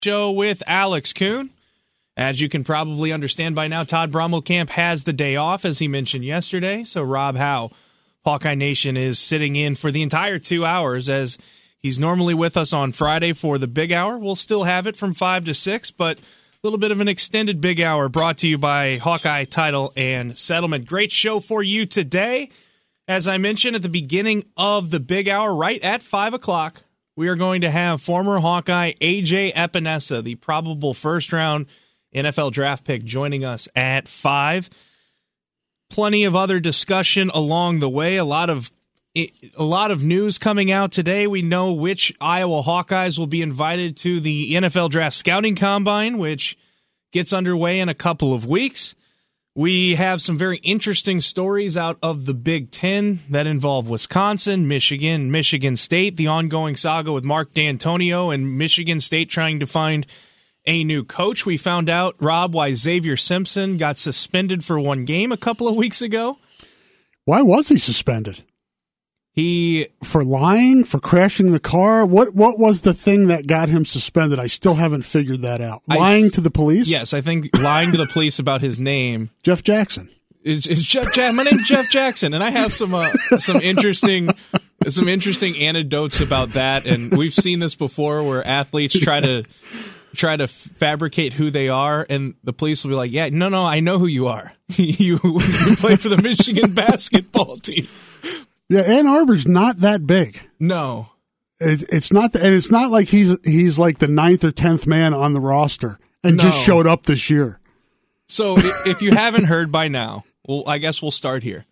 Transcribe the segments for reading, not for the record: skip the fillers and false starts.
Show with Alex Kuhn. As you can probably understand by now, Todd Brommelkamp has the day off, as he mentioned yesterday. So Rob Howe, Hawkeye Nation, is sitting in for the entire 2 hours, as he's normally with us on Friday for the Big Hour. We'll still have it from 5 to 6, but a little bit of an extended Big Hour brought to you by Hawkeye Title and Settlement. Great show for you today. As I mentioned at the beginning of the Big Hour, right at 5 o'clock, we are going to have former Hawkeye A.J. Epinesa, the probable first-round NFL draft pick, joining us at 5. Plenty of other discussion along the way. A lot of news coming out today. We know which Iowa Hawkeyes will be invited to the NFL Draft Scouting Combine, which gets underway in a couple of weeks. We have some very interesting stories out of the Big Ten that involve Wisconsin, Michigan, Michigan State, the ongoing saga with Mark D'Antonio and Michigan State trying to find a new coach. We found out, Rob, why Xavier Simpson got suspended for one game a couple of weeks ago. Why was he suspended? For lying, for crashing the car? What was the thing that got him suspended? I still haven't figured that out. Lying to the police? Yes, I think lying to the police about his name. Jeff Jackson. It's Jeff Jackson. My name's Jeff Jackson, and I have some interesting anecdotes about that. And we've seen this before, where athletes try to fabricate who they are, and the police will be like, "Yeah, no, I know who you are. you play for the Michigan basketball team." Yeah, Ann Arbor's not that big. No, it's not, and it's not like he's like the 9th or 10th man on the roster and just showed up this year. So if you haven't heard by now, well, I guess we'll start here.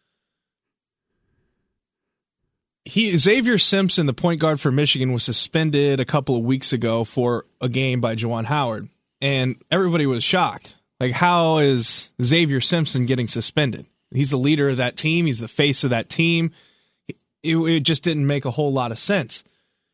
Xavier Simpson, the point guard for Michigan, was suspended a couple of weeks ago for a game by Juwan Howard, and everybody was shocked. Like, how is Xavier Simpson getting suspended? He's the leader of that team. He's the face of that team. It just didn't make a whole lot of sense.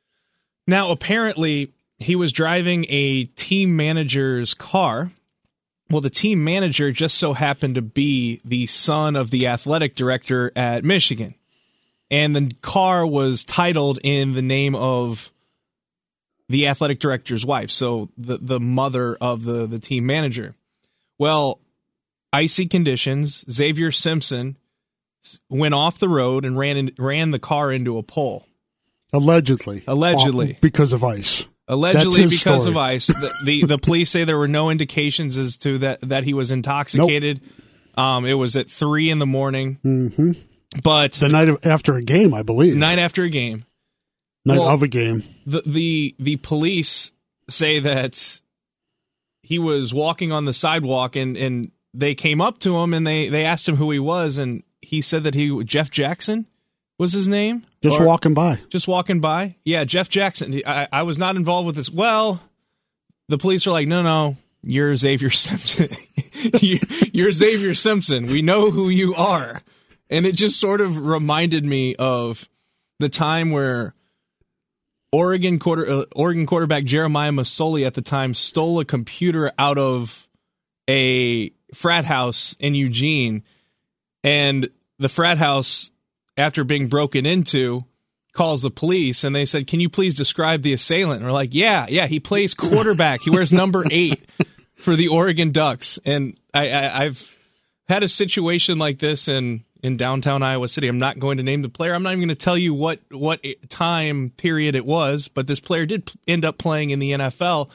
Now, apparently, he was driving a team manager's car. Well, the team manager just so happened to be the son of the athletic director at Michigan. And the car was titled in the name of the athletic director's wife, so the mother of the team manager. Well, icy conditions, Xavier Simpson went off the road and ran the car into a pole. Allegedly. Because of ice. Allegedly because of ice. The police say there were no indications as to that he was intoxicated. Nope. It was at 3 a.m. Mm-hmm. But the night after a game, I believe. Night after a game. Night of a game. The police say that he was walking on the sidewalk, and they came up to him and they asked him who he was, and he said that Jeff Jackson was his name. Just walking by. Yeah, Jeff Jackson. I was not involved with this. Well, the police were like, no, you're Xavier Simpson. You're Xavier Simpson. We know who you are. And it just sort of reminded me of the time where Oregon quarterback Jeremiah Masoli at the time stole a computer out of a frat house in Eugene, and the frat house, after being broken into, calls the police, and they said, "Can you please describe the assailant?" And we're like, yeah, he plays quarterback. He wears number 8 for the Oregon Ducks. And I've had a situation like this in downtown Iowa City. I'm not going to name the player. I'm not even going to tell you what time period it was, but this player did end up playing in the NFL,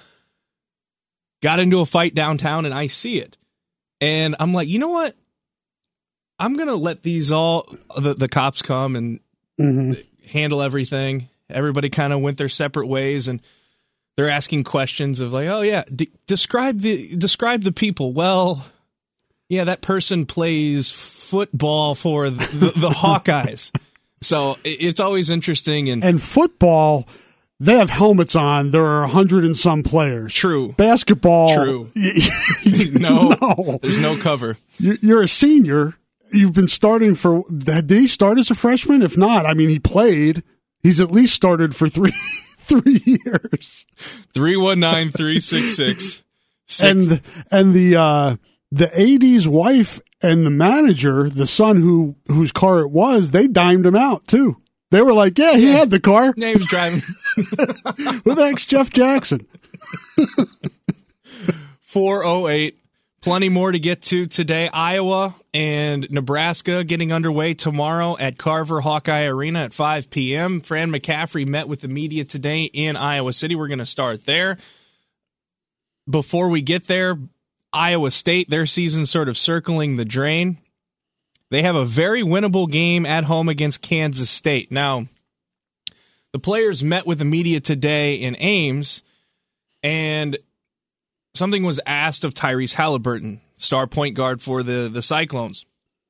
got into a fight downtown, and I see it. And I'm like, you know what? I'm going to let the cops come and handle everything. Everybody kind of went their separate ways, and they're asking questions of like, oh yeah, describe the people. Well, yeah, that person plays football for the Hawkeyes. So it's always interesting. And football, they have helmets on. There are 100 and some players. True. Basketball. True. No, there's no cover. You're a senior. You've been starting for. Did he start as a freshman? If not, I mean, he played. He's at least started for 3 years. 319-366. And the AD's wife and the manager, the son whose car it was, they dimed him out too. They were like, yeah, he had the car. Yeah, he was driving. Who the heck's Jeff Jackson? 4:08. Plenty more to get to today. Iowa and Nebraska getting underway tomorrow at Carver Hawkeye Arena at 5 p.m. Fran McCaffrey met with the media today in Iowa City. We're going to start there. Before we get there, Iowa State, their season sort of circling the drain. They have a very winnable game at home against Kansas State. Now, the players met with the media today in Ames, and something was asked of Tyrese Halliburton, star point guard for the Cyclones.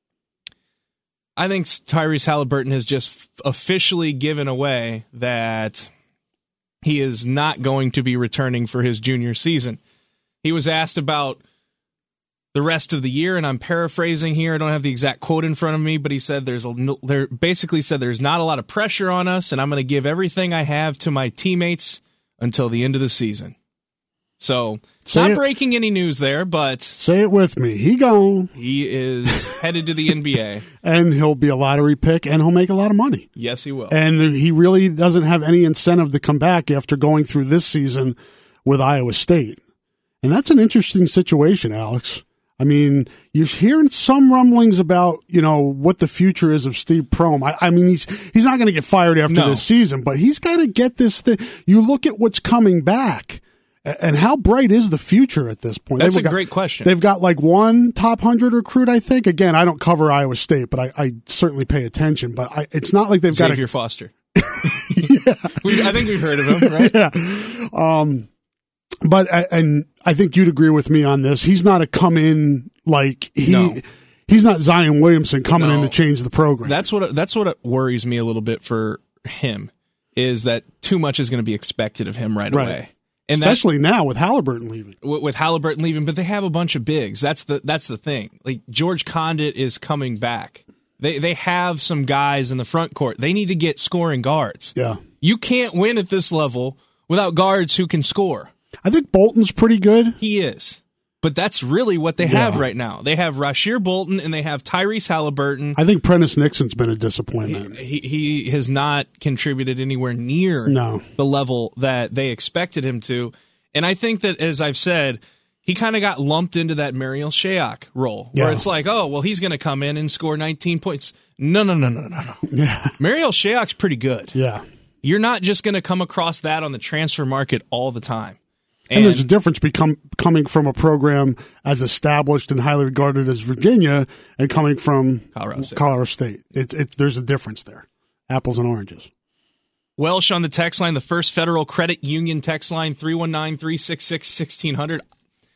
I think Tyrese Halliburton has just officially given away that he is not going to be returning for his junior season. He was asked about the rest of the year, and I'm paraphrasing here. I don't have the exact quote in front of me, but he said basically said there's not a lot of pressure on us, and I'm going to give everything I have to my teammates until the end of the season. So, not breaking any news there, but... Say it with me. He gone. He is headed to the NBA. And he'll be a lottery pick, and he'll make a lot of money. Yes, he will. And he really doesn't have any incentive to come back after going through this season with Iowa State. And that's an interesting situation, Alex. I mean, you're hearing some rumblings about, what the future is of Steve Prohm. I mean, he's not going to get fired after this season, but he's got to get this thing. You look at what's coming back. And how bright is the future at this point? That's a great question. They've got like one top 100 recruit, I think. Again, I don't cover Iowa State, but I certainly pay attention. But it's not like they've got Xavier Foster. Yeah. I think we've heard of him, right? Yeah. But I think you'd agree with me on this. He's not a come in like he's not Zion Williamson coming in to change the program. That's what worries me a little bit for him, is that too much is going to be expected of him right away. And especially now with Halliburton leaving. With Halliburton leaving, but they have a bunch of bigs. That's the thing. Like George Condit is coming back. They have some guys in the front court. They need to get scoring guards. Yeah. You can't win at this level without guards who can score. I think Bolton's pretty good. He is. But that's really what they have right now. They have Rasheer Bolton and they have Tyrese Halliburton. I think Prentice Nixon's been a disappointment. He has not contributed anywhere near the level that they expected him to. And I think that, as I've said, he kind of got lumped into that Marial Shayok role, where it's like, oh, well, he's going to come in and score 19 points. No. Yeah. Marial Shayok's pretty good. Yeah. You're not just going to come across that on the transfer market all the time. And there's a difference coming from a program as established and highly regarded as Virginia and coming from Colorado State. There's a difference there. Apples and oranges. Welsh on the text line, the First Federal Credit Union text line, 319-366-1600.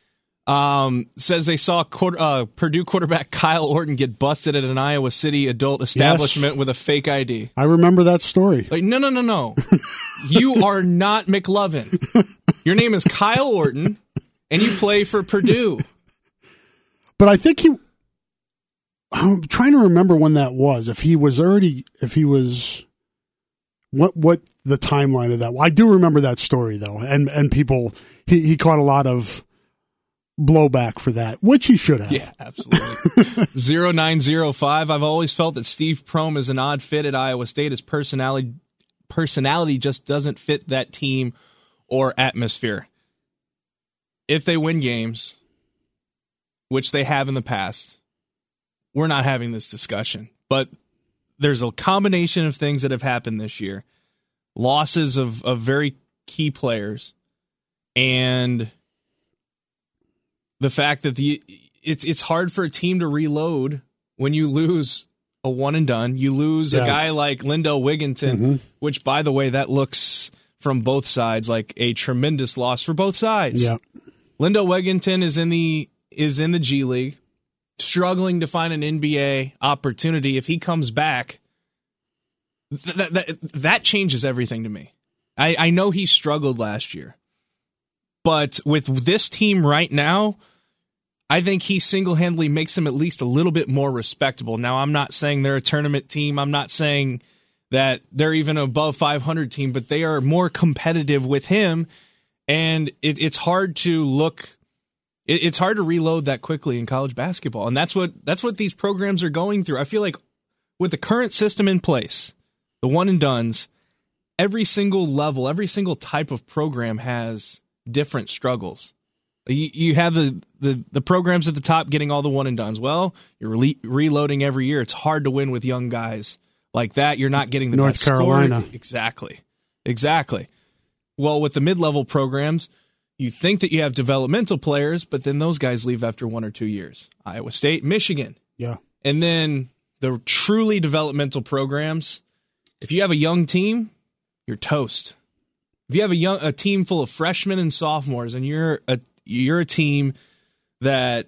Says they saw Purdue quarterback Kyle Orton get busted at an Iowa City adult establishment with a fake ID. I remember that story. Like, no. You are not McLovin. Your name is Kyle Orton, and you play for Purdue. But I think I'm trying to remember when that was. What the timeline of that. I do remember that story though, and people he caught a lot of blowback for that, which he should have. Yeah, absolutely. 0905. I've always felt that Steve Prohm is an odd fit at Iowa State. His personality just doesn't fit that team or atmosphere. If they win games, which they have in the past, we're not having this discussion. But there's a combination of things that have happened this year. Losses of very key players, and the fact that it's hard for a team to reload when you lose a one and done. You lose a guy like Lindell Wigginton, which, by the way, that looks from both sides like a tremendous loss for both sides. Yeah. Lindell Wigginton is in the G League, struggling to find an NBA opportunity. If he comes back, that changes everything to me. I know he struggled last year, but with this team right now, I think he single-handedly makes them at least a little bit more respectable. Now, I'm not saying they're a tournament team. I'm not saying that they're even above 500 team, but they are more competitive with him, and it's hard to look. It's hard to reload that quickly in college basketball, and that's what these programs are going through. I feel like with the current system in place, the one and dones, every single level, every single type of program has different struggles. You have the programs at the top getting all the one and dones. Well, you're reloading every year. It's hard to win with young guys like that. You're not getting the North best Carolina. Score. Exactly. Well, with the mid-level programs, you think that you have developmental players, but then those guys leave after 1 or 2 years. Iowa State, Michigan. Yeah. And then the truly developmental programs, if you have a young team, you're toast. If you have a team full of freshmen and sophomores, and you're a team that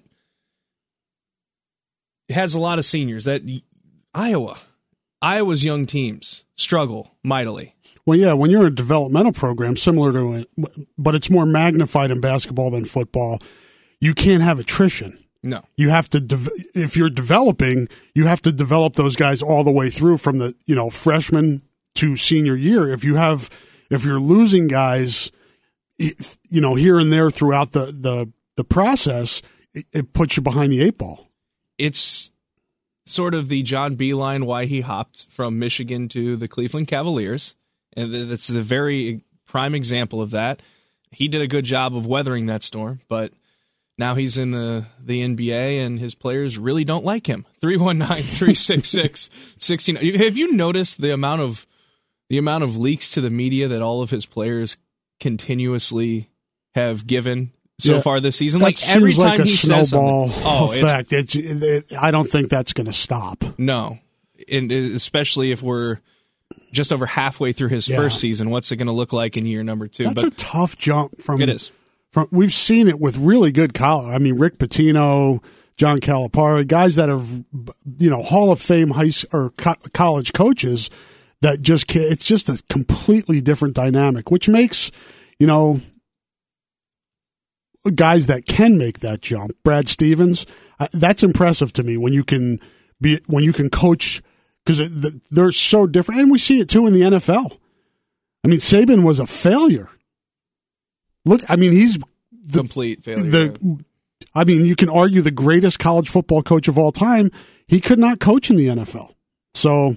has a lot of seniors, that Iowa's young teams struggle mightily. Well, yeah, when you're a developmental program, similar to it, but it's more magnified in basketball than football, you can't have attrition. No. You have to, if you're developing, you have to develop those guys all the way through from the, freshman to senior year. If you're losing guys, here and there throughout the process, it puts you behind the 8 ball. It's sort of the John Beilein why he hopped from Michigan to the Cleveland Cavaliers. And that's a very prime example of that. He did a good job of weathering that storm, but now he's in the NBA, and his players really don't like him. 319-366-16. Have you noticed the amount of leaks to the media that all of his players continuously have given so far this season? That like every time he says snowball something. Effect. I don't think that's going to stop. No, and especially if we're just over halfway through his first season. What's it going to look like in year number 2? That's a tough jump from. It is. We've seen it with really good college. I mean, Rick Pitino, John Calipari, guys that have, Hall of Fame college coaches that just can't. It's just a completely different dynamic, which makes, guys that can make that jump. Brad Stevens, that's impressive to me when you can coach. Because they're so different. And we see it, too, in the NFL. I mean, Saban was a failure. Look, I mean, he's complete failure. You can argue the greatest college football coach of all time. He could not coach in the NFL. So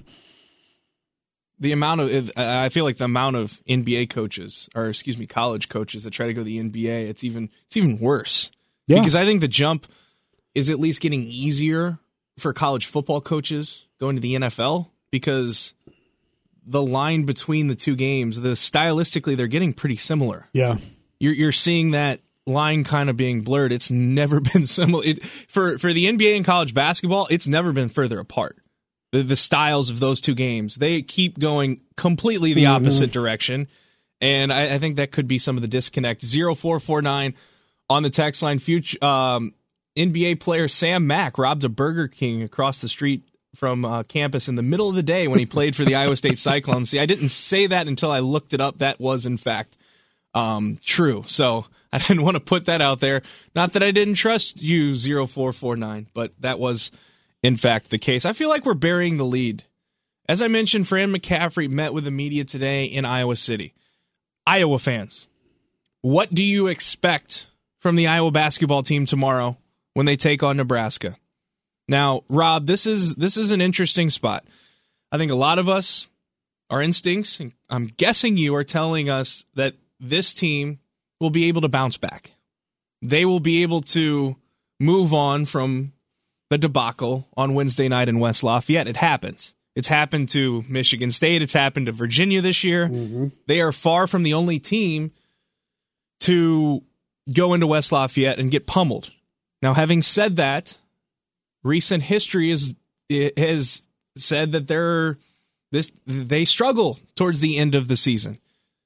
I feel like the amount of NBA coaches, or college coaches that try to go to the NBA, it's even worse. Yeah. Because I think the jump is at least getting easier for college football coaches going to the NFL, because the line between the two games, stylistically, they're getting pretty similar. Yeah. You're seeing that line kind of being blurred. It's never been similar. For the NBA and college basketball, it's never been further apart. The styles of those two games, they keep going completely the opposite direction. And I think that could be some of the disconnect. 0449 on the text line. NBA player Sam Mack robbed a Burger King across the street from campus in the middle of the day when he played for the Iowa State Cyclones. See, I didn't say that until I looked it up. That was, in fact, true. So I didn't want to put that out there. Not that I didn't trust you, 0449, but that was, in fact, the case. I feel like we're burying the lead. As I mentioned, Fran McCaffrey met with the media today in Iowa City. Iowa fans, what do you expect from the Iowa basketball team tomorrow when they take on Nebraska? Now, Rob, this is an interesting spot. I think a lot of us, our instincts, and I'm guessing you are telling us that this team will be able to bounce back. They will be able to move on from the debacle on Wednesday night in West Lafayette. It happens. It's happened to Michigan State. It's happened to Virginia this year. Mm-hmm. They are far from the only team to go into West Lafayette and get pummeled. Now, having said that, recent history has said that they struggle towards the end of the season.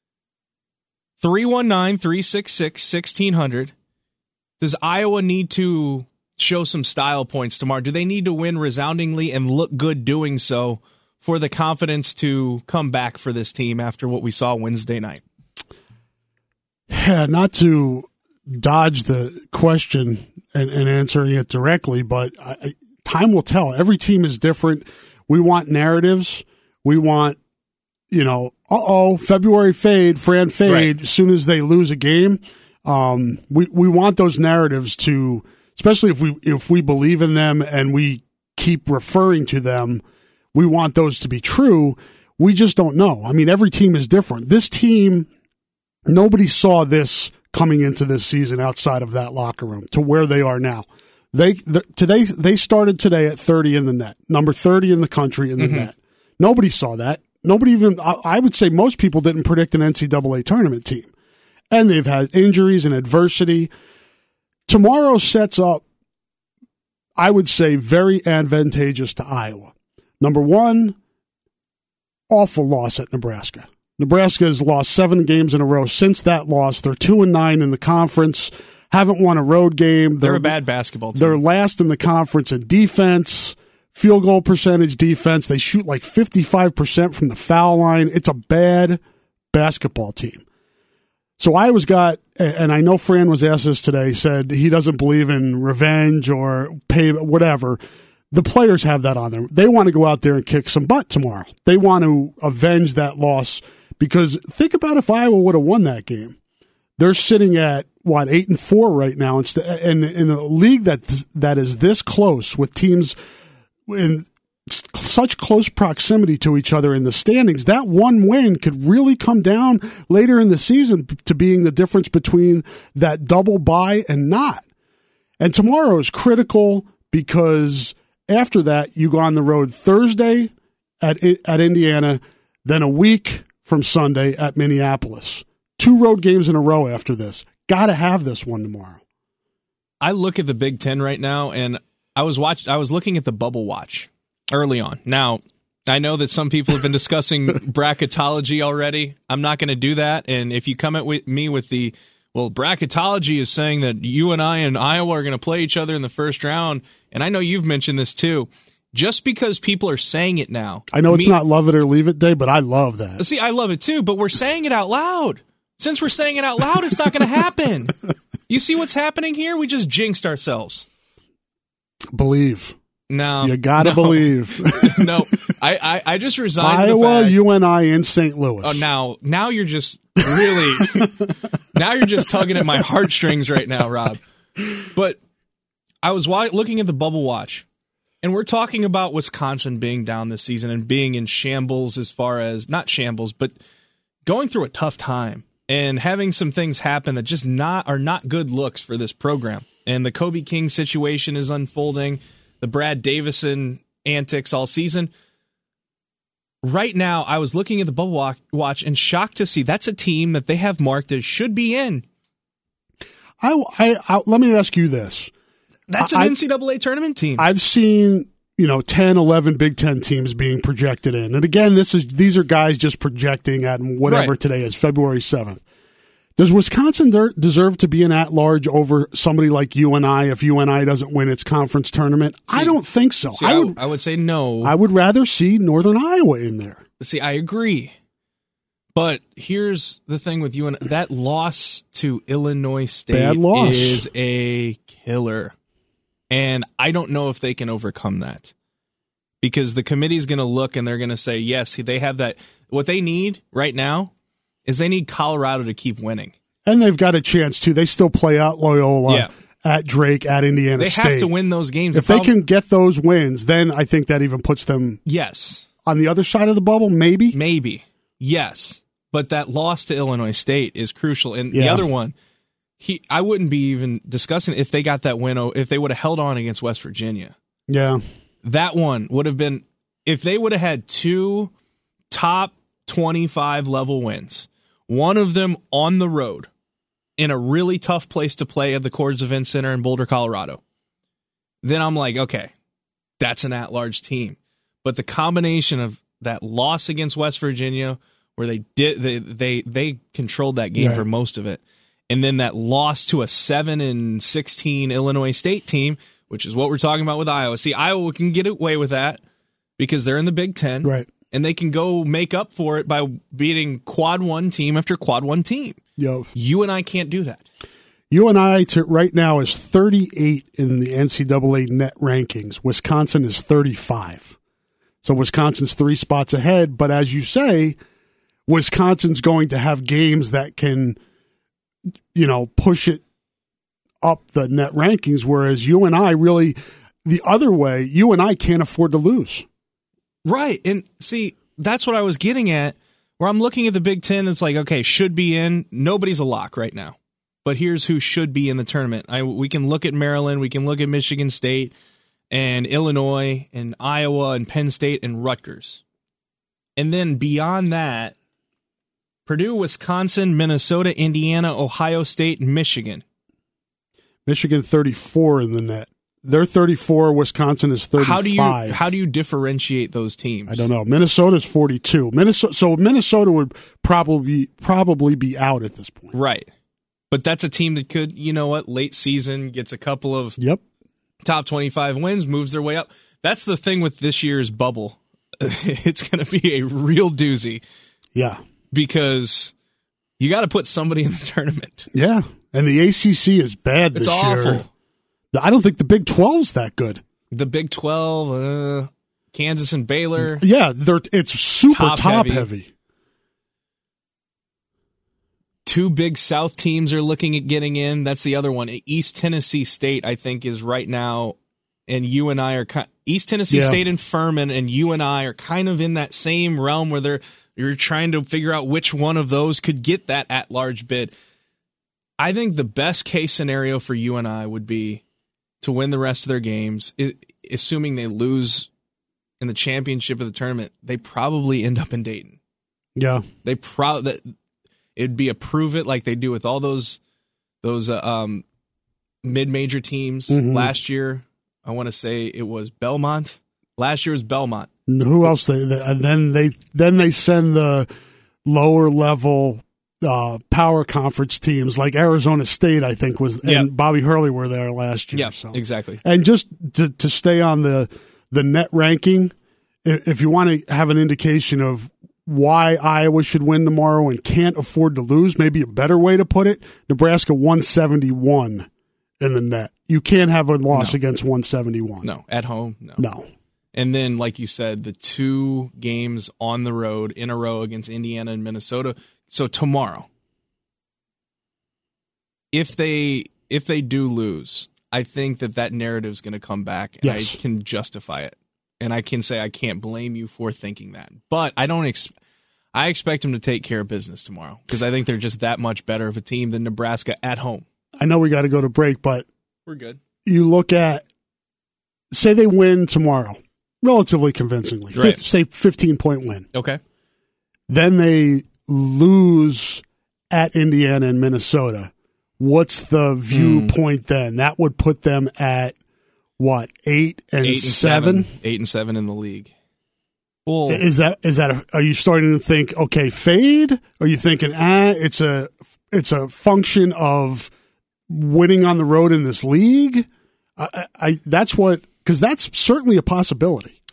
319-366-1600. Does Iowa need to show some style points tomorrow? Do they need to win resoundingly and look good doing so for the confidence to come back for this team after what we saw Wednesday night? Yeah, not to dodge the question and answering it directly, but time will tell. Every team is different. We want narratives. We want, February fade, Fran fade, right, as soon as they lose a game. We want those narratives to, especially if we believe in them and we keep referring to them, we want those to be true. We just don't know. I mean, every team is different. This team, nobody saw this coming into this season outside of that locker room to where they are now. They started today at 30 in the net, number 30 in the country in the net. Nobody saw that. Nobody even, I would say most people didn't predict an NCAA tournament team. And they've had injuries and adversity. Tomorrow sets up, I would say, very advantageous to Iowa. Number one, awful loss at Nebraska. Nebraska has lost 7 games in a row. Since that loss, they're 2-9 in the conference, haven't won a road game. They're a bad basketball team. They're last in the conference in defense, field goal percentage defense. They shoot like 55% from the foul line. It's a bad basketball team. So Iowa's got, and I know Fran was asked this today, said he doesn't believe in revenge or pay, whatever. The players have that on them. They want to go out there and kick some butt tomorrow. They want to avenge that loss because think about if Iowa would have won that game. They're sitting at, 8-4 right now. And in a league that is this close with teams in such close proximity to each other in the standings, that one win could really come down later in the season to being the difference between that double bye and not. And tomorrow is critical because after that, you go on the road Thursday at Indiana, then a week from Sunday at Minneapolis. 2 road games in a row after this. Got to have this one tomorrow. I look at the Big Ten right now, and I was looking at the bubble watch early on. Now, I know that some people have been discussing bracketology already. I'm not going to do that. And if you come at me with the, bracketology is saying that you and I and Iowa are going to play each other in the first round, and I know you've mentioned this too, just because people are saying it now. I know it's not love it or leave it day, but I love that. See, I love it too, but we're saying it out loud. Since we're saying it out loud, it's not going to happen. You see what's happening here? We just jinxed ourselves. Believe. No. You got to believe. No. I just resigned Iowa, to the fact. UNI, in St. Louis. Oh, now you're just really, now you're just tugging at my heartstrings right now, Rob. But I was looking at the bubble watch, and we're talking about Wisconsin being down this season and being in shambles as far as, not shambles, but going through a tough time and having some things happen that just are not good looks for this program. And the Kobe King situation is unfolding, the Brad Davison antics all season. Right now, I was looking at the bubble watch and shocked to see that's a team that they have marked as should be in. Let me ask you this. That's an NCAA tournament team. I've seen 10, 11 Big Ten teams being projected in. And again, these are guys just projecting at whatever today is, February 7th. Does Wisconsin deserve to be an at-large over somebody like UNI if UNI doesn't win its conference tournament? I don't think so. I would say no. I would rather see Northern Iowa in there. See, I agree. But here's the thing with UNI. That loss to Illinois State is a killer. And I don't know if they can overcome that because the committee's going to look and they're going to say, yes, they have that. What they need right now is they need Colorado to keep winning. And they've got a chance, too. They still play out Loyola, at Drake, at Indiana State. They have to win those games. If they can get those wins, then I think that even puts them on the other side of the bubble, maybe? Maybe, yes. But that loss to Illinois State is crucial. And the other one, I wouldn't be even discussing if they got that win, if they would have held on against West Virginia. Yeah. That one would have been, if they would have had 2 top 25 level wins, one of them on the road in a really tough place to play at the Coors Event Center in Boulder, Colorado, then I'm like, okay, that's an at-large team. But the combination of that loss against West Virginia, where they controlled that game for most of it, and then that loss to a 7-16 Illinois State team, which is what we're talking about with Iowa. See, Iowa can get away with that because they're in the Big Ten, right? And they can go make up for it by beating quad 1 team after quad 1 team. Yo, UNI can't do that. UNI right now is 38 in the NCAA net rankings. Wisconsin is 35. So Wisconsin's 3 spots ahead. But as you say, Wisconsin's going to have games that can, push it up the net rankings, whereas UNI really, the other way, UNI can't afford to lose. Right. And see, that's what I was getting at, where I'm looking at the Big Ten. It's like, okay, should be in. Nobody's a lock right now. but here's who should be in the tournament. We can look at Maryland, we can look at Michigan State and Illinois and Iowa and Penn State and Rutgers. And then beyond that, Purdue, Wisconsin, Minnesota, Indiana, Ohio State, and Michigan. Michigan 34 in the net. They're 34. Wisconsin is 35. How do you differentiate those teams? I don't know. Minnesota's 42. Minnesota would probably be out at this point. Right. But that's a team that could, late season, gets a couple of top 25 wins, moves their way up. That's the thing with this year's bubble. It's going to be a real doozy. Yeah. Because you got to put somebody in the tournament. Yeah. And the ACC is bad this year. It's awful. I don't think the Big 12's that good. The Big 12, Kansas and Baylor. Yeah, it's super top heavy. Two big South teams are looking at getting in. That's the other one. East Tennessee State, I think, is right now, and you and I are East Tennessee State and Furman, and you and I are kind of in that same realm where you're trying to figure out which one of those could get that at-large bid. I think the best case scenario for you and I would be to win the rest of their games, assuming they lose in the championship of the tournament. They probably end up in Dayton. Yeah, it'd be a prove it like they do with all those mid-major teams. Last year, I want to say it was Belmont. Last year was Belmont. Who else? And then they send the lower level power conference teams like Arizona State, I think and Bobby Hurley were there last year. Yeah, so. Exactly. And just to stay on the net ranking, if you want to have an indication of why Iowa should win tomorrow and can't afford to lose, maybe a better way to put it, Nebraska 171 in the net. You can't have a loss against 171. No, at home, No. And then, like you said, the 2 games on the road in a row against Indiana and Minnesota. So tomorrow, if they do lose, I think that narrative is going to come back, and I can justify it, and I can say I can't blame you for thinking that. But I expect them to take care of business tomorrow because I think they're just that much better of a team than Nebraska at home. I know we got to go to break, but we're good. You look at, say they win tomorrow, relatively convincingly, right. Say 15-point win. Okay. Then they lose at Indiana and Minnesota. What's the viewpoint then? That would put them at what, 8 and 7? 8 and 7 in the league. Well, are you starting to think, okay, fade? Or are you thinking, it's a function of winning on the road in this league? Because that's certainly a possibility.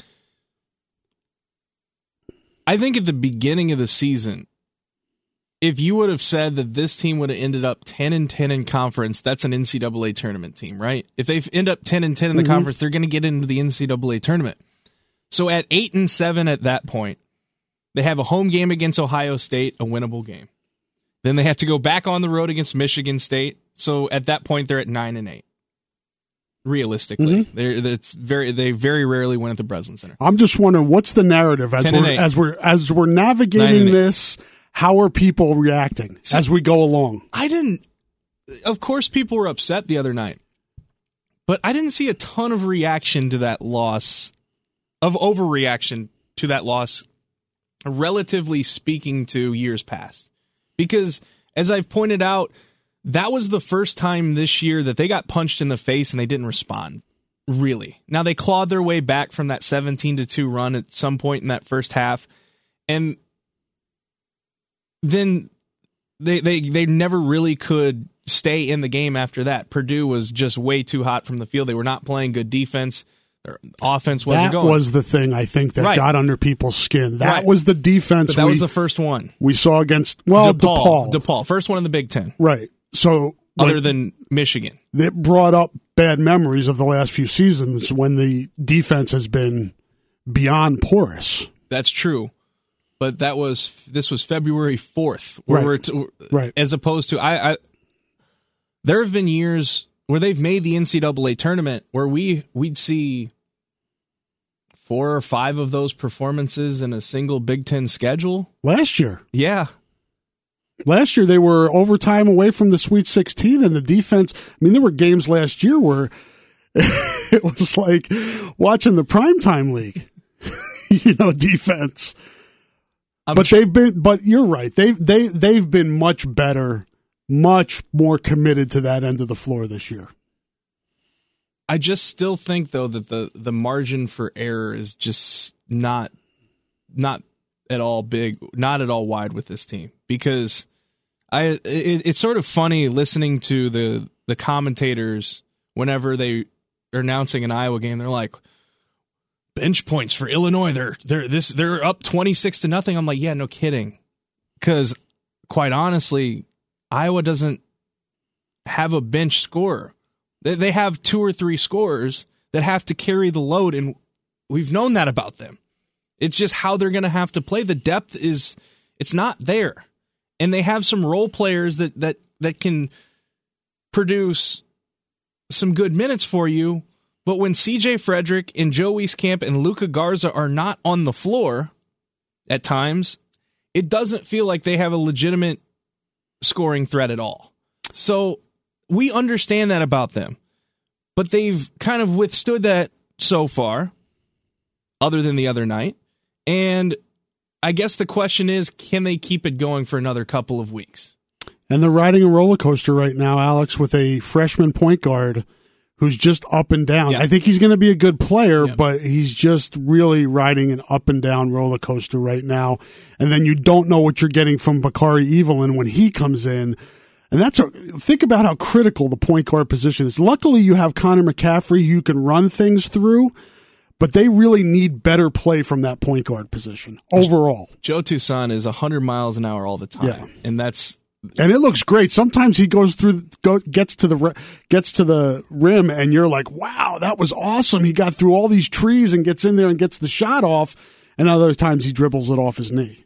I think at the beginning of the season, if you would have said that this team would have ended up 10-10 in conference, that's an NCAA tournament team, right? If they end up 10-10 in the conference, they're going to get into the NCAA tournament. So at 8 and 7 at that point, they have a home game against Ohio State, a winnable game. Then they have to go back on the road against Michigan State. So at that point, they're at 9 and 8. Realistically, they very rarely win at the Breslin Center. I'm just wondering, what's the narrative as we're navigating this? How are people reacting as we go along? Of course, people were upset the other night, but I didn't see a ton of reaction to that loss, of overreaction to that loss, relatively speaking to years past. Because, as I've pointed out, that was the first time this year that they got punched in the face and they didn't respond, really. Now, they clawed their way back from that 17-2 run at some point in that first half, and then they never really could stay in the game after that. Purdue was just way too hot from the field. They were not playing good defense. Their offense wasn't going. That was the thing, I think, that got under people's skin. That was the defense. But that was the first one. We saw against, DePaul. DePaul. First one in the Big Ten. Right. So, other than Michigan. It brought up bad memories of the last few seasons when the defense has been beyond porous. That's true. But this was February 4th. Right. As opposed to, there have been years where they've made the NCAA tournament where we'd see 4 or 5 of those performances in a single Big Ten schedule. Last year. Yeah. Last year, they were overtime away from the Sweet 16, and the defense, I mean, there were games last year where it was like watching the primetime league, defense. But you're right. They've been much better, much more committed to that end of the floor this year. I just still think, though, that the margin for error is just not at all big, not at all wide with this team, because it's sort of funny listening to the commentators whenever they are announcing an Iowa game. They're like, bench points for Illinois. They're up 26-0. I'm like, yeah, no kidding, because quite honestly, Iowa doesn't have a bench scorer. They have 2 or 3 scorers that have to carry the load, and we've known that about them. It's just how they're going to have to play. The depth it's not there. And they have some role players that can produce some good minutes for you. But when CJ Frederick and Joe Wieskamp and Luka Garza are not on the floor at times, it doesn't feel like they have a legitimate scoring threat at all. So we understand that about them. But they've kind of withstood that so far, other than the other night. And I guess the question is, can they keep it going for another couple of weeks? And they're riding a roller coaster right now, Alex, with a freshman point guard who's just up and down. Yeah. I think he's going to be a good player, but he's just really riding an up and down roller coaster right now. And then you don't know what you're getting from Bakari Evelyn when he comes in. And think about how critical the point guard position is. Luckily, you have Connor McCaffrey who you can run things through, but they really need better play from that point guard position overall. Joe Toussaint is 100 miles an hour all the time, and it looks great. Sometimes he gets to the rim, and you're like, "Wow, that was awesome!" He got through all these trees and gets in there and gets the shot off. And other times he dribbles it off his knee.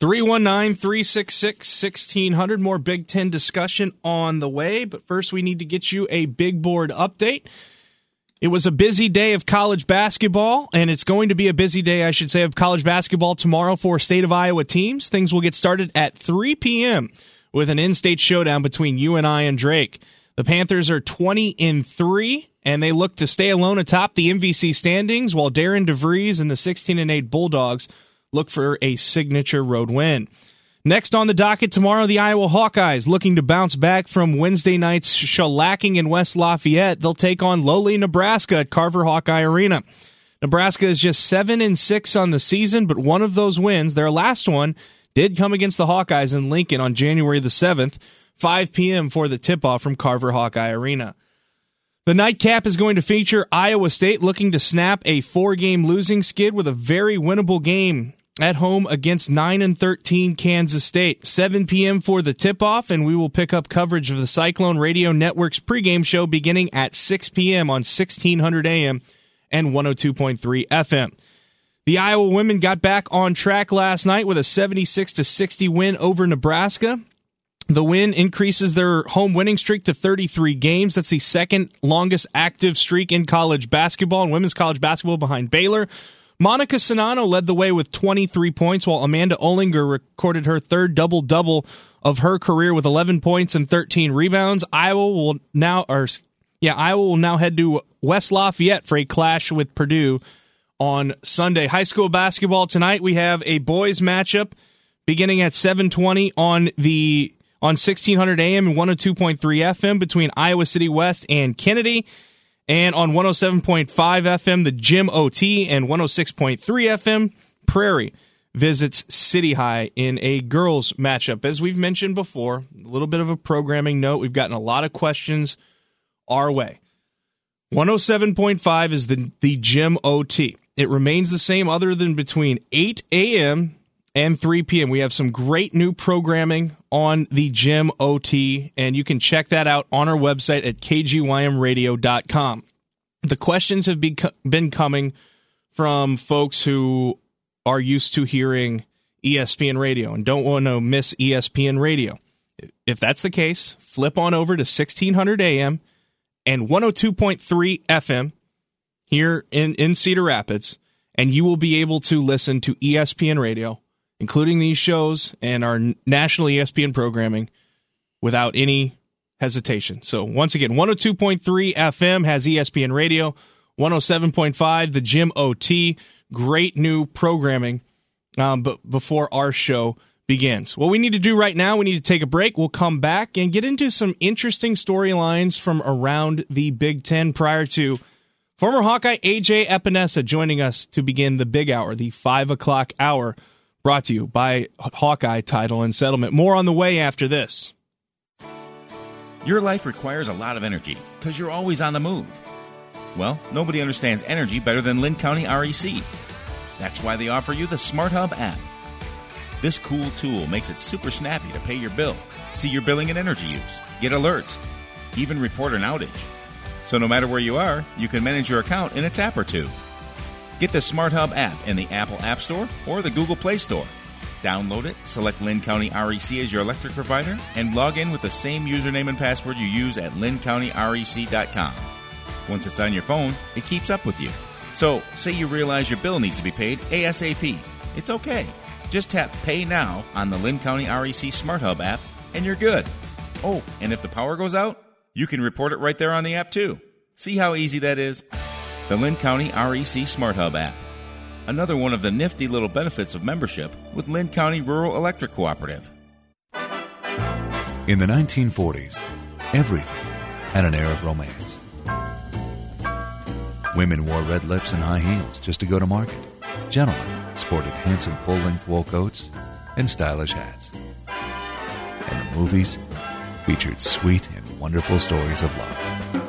319-366-1600. More Big Ten discussion on the way, but first we need to get you a big board update. It was a busy day of college basketball, and it's going to be a busy day, I should say, of college basketball tomorrow for State of Iowa teams. Things will get started at 3 p.m. with an in-state showdown between UNI and Drake. The Panthers are 20-3, and they look to stay alone atop the MVC standings, while Darren DeVries and the 16-8 Bulldogs look for a signature road win. Next on the docket tomorrow, the Iowa Hawkeyes, looking to bounce back from Wednesday night's shellacking in West Lafayette. They'll take on lowly Nebraska at Carver Hawkeye Arena. Nebraska is just 7-6 on the season, but one of those wins, their last one, did come against the Hawkeyes in Lincoln on January the 7th, 5 p.m. for the tip-off from Carver Hawkeye Arena. The nightcap is going to feature Iowa State looking to snap a 4-game losing skid with a very winnable game at home against 9-13 Kansas State. 7 p.m. for the tip-off, and we will pick up coverage of the Cyclone Radio Network's pregame show beginning at 6 p.m. on 1600 AM and 102.3 FM. The Iowa women got back on track last night with a 76-60 win over Nebraska. The win increases their home winning streak to 33 games. That's the second longest active streak in college basketball and women's college basketball behind Baylor. Monica Sonano led the way with 23 points, while Amanda Olinger recorded her third double-double of her career with 11 points and 13 rebounds. Iowa will now head to West Lafayette for a clash with Purdue on Sunday. High school basketball tonight, we have a boys matchup beginning at 7:20 on 1600 AM and 102.3 FM between Iowa City West and Kennedy. And on 107.5 FM, the Jim OT, and 106.3 FM, Prairie visits City High in a girls matchup. As we've mentioned before, a little bit of a programming note. We've gotten a lot of questions our way. 107.5 is the Jim OT. It remains the same other than between 8 a.m. and 3 p.m. We have some great new programming on the Jim OT, and you can check that out on our website at kgymradio.com. The questions have been coming from folks who are used to hearing ESPN Radio and don't want to miss ESPN Radio. If that's the case, flip on over to 1600 AM and 102.3 FM here in Cedar Rapids, and you will be able to listen to ESPN Radio including these shows and our national ESPN programming, without any hesitation. So once again, 102.3 FM has ESPN Radio, 107.5 the Jim OT. Great new programming. But before our show begins, what we need to do right now, we need to take a break. We'll come back and get into some interesting storylines from around the Big Ten prior to former Hawkeye A.J. Epinesa joining us to begin the big hour, the 5 o'clock hour, brought to you by Hawkeye Title and Settlement. More on the way after this. Your life requires a lot of energy because you're always on the move. Well, nobody understands energy better than Linn County REC. That's why they offer you the Smart Hub app. This cool tool makes it super snappy to pay your bill, see your billing and energy use, get alerts, even report an outage. So no matter where you are, you can manage your account in a tap or two. Get the Smart Hub app in the Apple App Store or the Google Play Store. Download it, select Linn County REC as your electric provider, and log in with the same username and password you use at linncountyrec.com. Once it's on your phone, it keeps up with you. So, say you realize your bill needs to be paid ASAP. It's okay. Just tap Pay Now on the Linn County REC Smart Hub app, and you're good. Oh, and if the power goes out, you can report it right there on the app too. See how easy that is? The Linn County REC Smart Hub app. Another one of the nifty little benefits of membership with Linn County Rural Electric Cooperative. In the 1940s, everything had an air of romance. Women wore red lips and high heels just to go to market. Gentlemen sported handsome full-length wool coats and stylish hats. And the movies featured sweet and wonderful stories of love.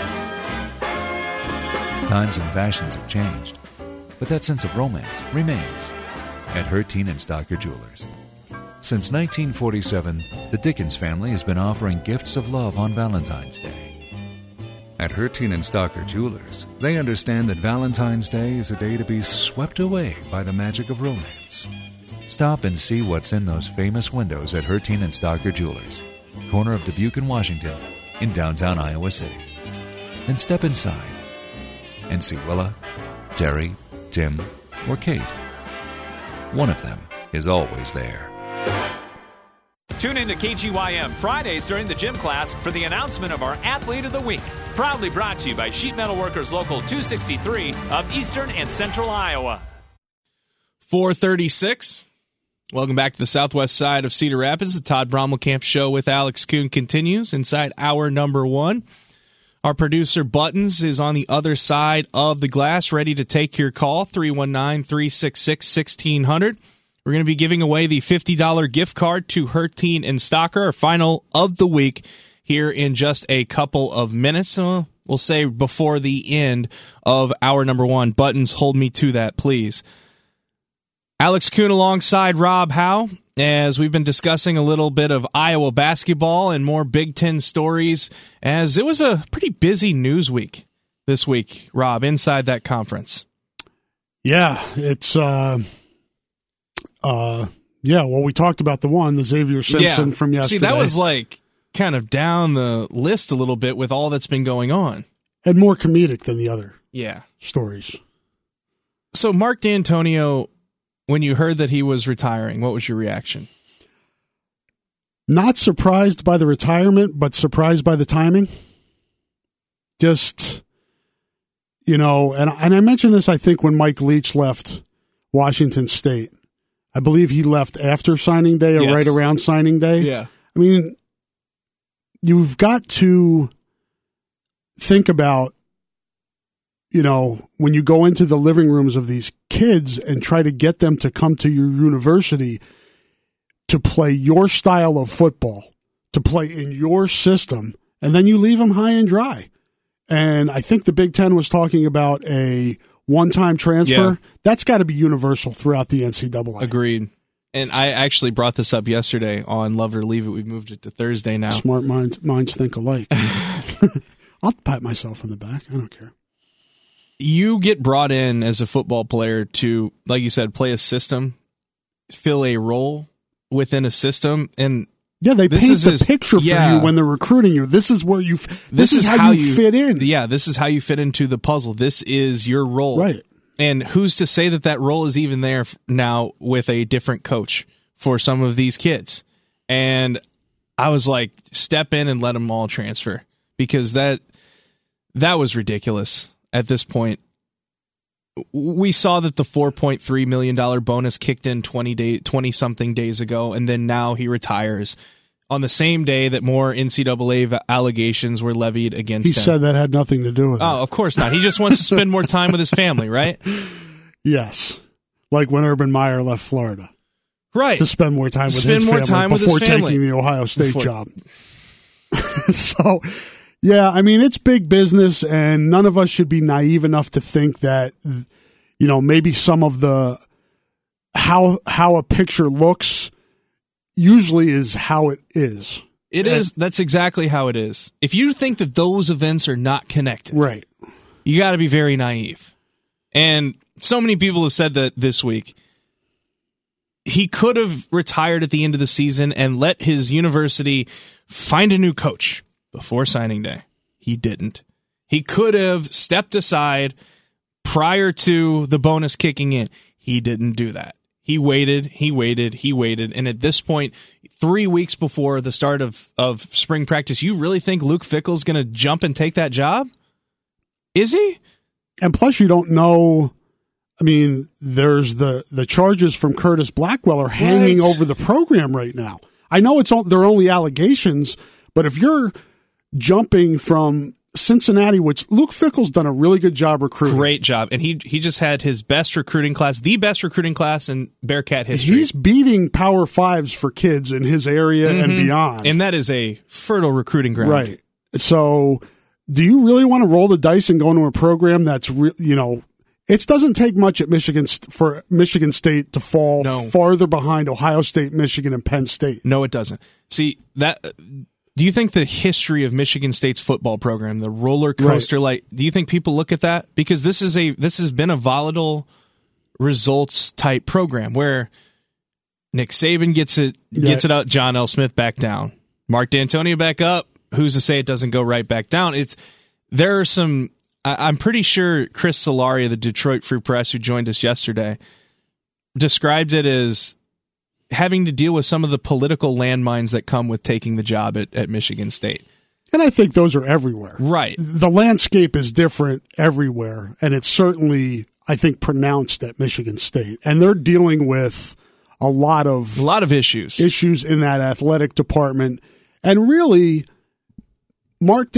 Times and fashions have changed, but that sense of romance remains at Herteen and Stocker Jewelers. Since 1947, the Dickens family has been offering gifts of love on Valentine's Day. At Herteen and Stocker Jewelers, they understand that Valentine's Day is a day to be swept away by the magic of romance. Stop and see what's in those famous windows at Herteen and Stocker Jewelers, corner of Dubuque and Washington, in downtown Iowa City. Then step inside and see Willa, Terry, Tim, or Kate. One of them is always there. Tune in to KGYM Fridays during the gym class for the announcement of our Athlete of the Week. Proudly brought to you by Sheet Metal Workers Local 263 of Eastern and Central Iowa. 4:36. Welcome back to the southwest side of Cedar Rapids. The Todd Brommelkamp Show with Alex Kuhn continues inside hour number 1. Our producer, Buttons, is on the other side of the glass, ready to take your call, 319-366-1600. We're going to be giving away the $50 gift card to Herteen and Stocker, our final of the week, here in just a couple of minutes. We'll say before the end of hour number 1. Buttons, hold me to that, please. Alex Kuhn alongside Rob Howe, as we've been discussing a little bit of Iowa basketball and more Big Ten stories, as it was a pretty busy news week this week, Rob, inside that conference. Yeah, it's well, we talked about the Xavier Simpson from yesterday. See, that was like kind of down the list a little bit with all that's been going on. And more comedic than the other stories. So Mark D'Antonio, when you heard that he was retiring, what was your reaction? Not surprised by the retirement, but surprised by the timing. Just, and I mentioned this, I think, when Mike Leach left Washington State. I believe he left after signing day or right around signing day. Yeah. I mean, you've got to think about, when you go into the living rooms of these kids and try to get them to come to your university to play your style of football, to play in your system, and then you leave them high and dry. And I think the Big Ten was talking about a one-time transfer. Yeah. That's got to be universal throughout the NCAA. Agreed. And I actually brought this up yesterday on Love It or Leave It. We've moved it to Thursday now. Smart minds think alike. I'll pat myself on the back. I don't care. You get brought in as a football player to, like you said, play a system, fill a role within a system, and yeah, they paint the picture for you when they're recruiting you. This is where this is how you fit in. Yeah, this is how you fit into the puzzle. This is your role. Right. And who's to say that that role is even there now with a different coach for some of these kids? And I was like, step in and let them all transfer, because that was ridiculous at this point. We saw that the $4.3 million bonus kicked in 20-something days ago, and then now he retires on the same day that more NCAA allegations were levied against him. He said that had nothing to do with it. Oh, of course not. He just wants to spend more time with his family, right? Yes. Like when Urban Meyer left Florida. Right. To spend more time with his family before taking the Ohio State job. So, yeah, I mean, it's big business, and none of us should be naive enough to think that, you know, maybe some of the how a picture looks usually is how it is. It is. That's exactly how it is. If you think that those events are not connected, right, you got to be very naive. And so many people have said that this week. He could have retired at the end of the season and let his university find a new coach before signing day. He didn't. He could have stepped aside prior to the bonus kicking in. He didn't do that. He waited. And at this point, 3 weeks before the start of spring practice, you really think Luke Fickell's going to jump and take that job? Is he? And plus, you don't know. I mean, there's the charges from Curtis Blackwell are hanging over the program right now. I know they're only allegations, but if you're jumping from Cincinnati, which Luke Fickell's done a really good job recruiting. Great job. And he just had his best recruiting class, the best recruiting class in Bearcat history. He's beating Power Fives for kids in his area and beyond. And that is a fertile recruiting ground. Right. So do you really want to roll the dice and go into a program that's, it doesn't take much at for Michigan State to fall farther behind Ohio State, Michigan, and Penn State. No, it doesn't. See, do you think the history of Michigan State's football program, the roller coaster, do you think people look at that? Because this has been a volatile results type program where Nick Saban gets it out, John L. Smith back down, Mark D'Antonio back up. Who's to say it doesn't go right back down? There are some. I'm pretty sure Chris Solari of the Detroit Free Press, who joined us yesterday, described it as having to deal with some of the political landmines that come with taking the job at Michigan State. And I think those are everywhere. Right. The landscape is different everywhere, and it's certainly, I think, pronounced at Michigan State. And they're dealing with a lot of issues in that athletic department. And really, Mark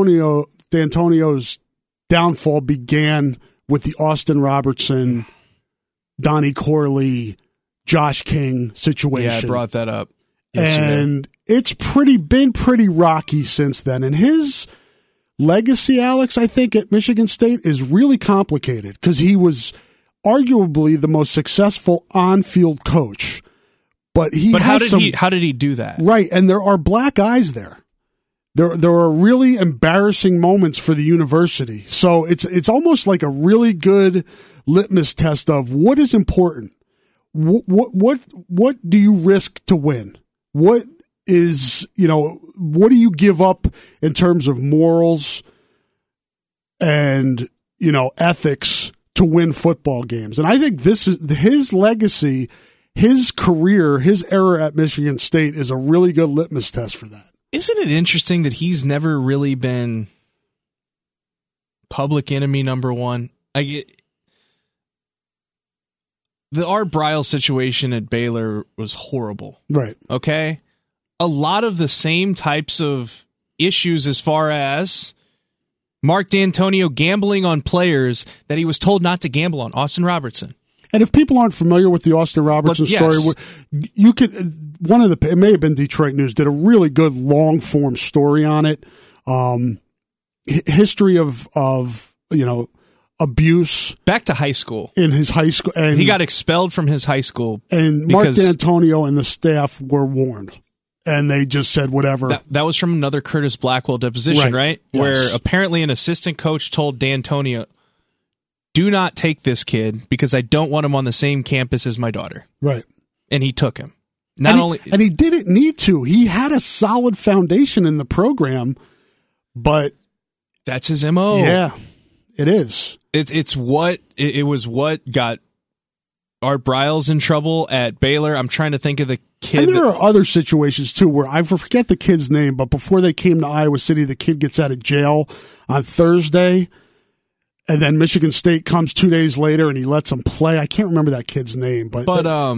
D'Antonio's downfall began with the Austin Robertson, Donnie Corley, Josh King situation. Yeah, I brought that up yesterday. And it's been pretty rocky since then. And his legacy, Alex, I think at Michigan State is really complicated because he was arguably the most successful on-field coach. But how did he do that? Right, and there are black eyes there. There are really embarrassing moments for the university. So it's almost like a really good litmus test of what is important. What do you risk to win? What is, what do you give up in terms of morals and, ethics to win football games? And I think this is his legacy, his career, his era at Michigan State is a really good litmus test for that. Isn't it interesting that he's never really been public enemy number one? The Art Briles situation at Baylor was horrible. Right. Okay? A lot of the same types of issues as far as Mark D'Antonio gambling on players that he was told not to gamble on. Austin Robertson. And if people aren't familiar with the Austin Robertson story, you could it may have been Detroit News did a really good long form story on it. History of abuse back to high school in his high school, and he got expelled from his high school. And Mark D'Antonio and the staff were warned, and they just said whatever. That was from another Curtis Blackwell deposition, right? Yes. Where apparently an assistant coach told D'Antonio, do not take this kid because I don't want him on the same campus as my daughter. Right. And he took him. And he didn't need to. He had a solid foundation in the program, but that's his MO. Yeah. It is. It was what got Art Briles in trouble at Baylor. I'm trying to think of the kid. And there are other situations, too, where I forget the kid's name, but before they came to Iowa City, the kid gets out of jail on Thursday, and then Michigan State comes 2 days later, and he lets him play. I can't remember that kid's name. But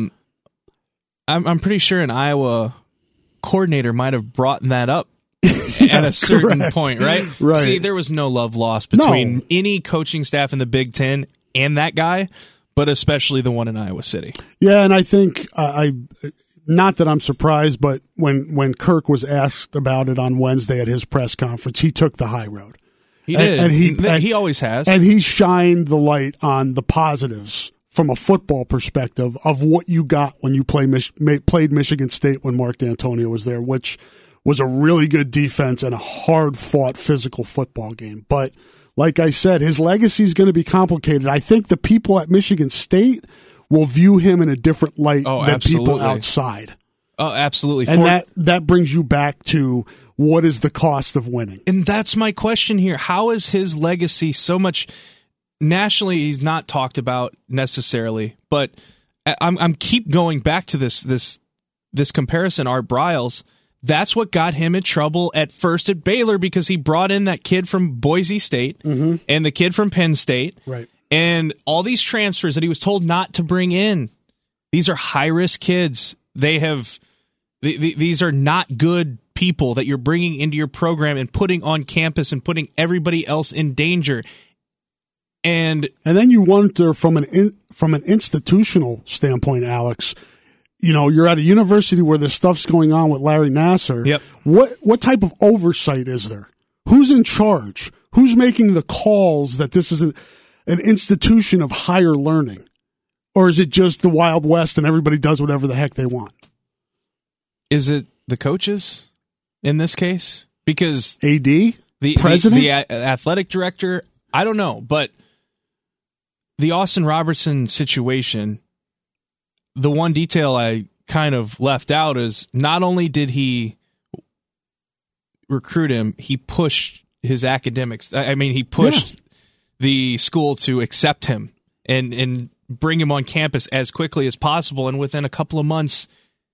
I'm pretty sure an Iowa coordinator might have brought that up at a certain point, right? Right. See, there was no love lost between any coaching staff in the Big Ten and that guy, but especially the one in Iowa City. Yeah, and I think not that I'm surprised, but when Kirk was asked about it on Wednesday at his press conference, he took the high road. He did. And he always has. And he shined the light on the positives from a football perspective of what you got when you played Michigan State when Mark D'Antonio was there, which was a really good defense and a hard-fought physical football game. But like I said, his legacy is going to be complicated. I think the people at Michigan State will view him in a different light than people outside. Oh, absolutely. And that brings you back to what is the cost of winning. And that's my question here. How is his legacy so much nationally? He's not talked about necessarily, but I'm keep going back to this comparison. Art Briles. That's what got him in trouble at first at Baylor, because he brought in that kid from Boise State and the kid from Penn State. Right. And all these transfers that he was told not to bring in. These are high-risk kids. These are not good people that you're bringing into your program and putting on campus and putting everybody else in danger. And then you wonder from an institutional standpoint, Alex, you know, you're at a university where this stuff's going on with Larry Nassar. Yep. What type of oversight is there? Who's in charge? Who's making the calls that this is an institution of higher learning? Or is it just the Wild West and everybody does whatever the heck they want? Is it the coaches in this case? Because AD? The president? The athletic director? I don't know. But the Austin Robertson situation, the one detail I kind of left out is not only did he recruit him, he pushed his academics. I mean, he pushed the school to accept him and bring him on campus as quickly as possible. And within a couple of months,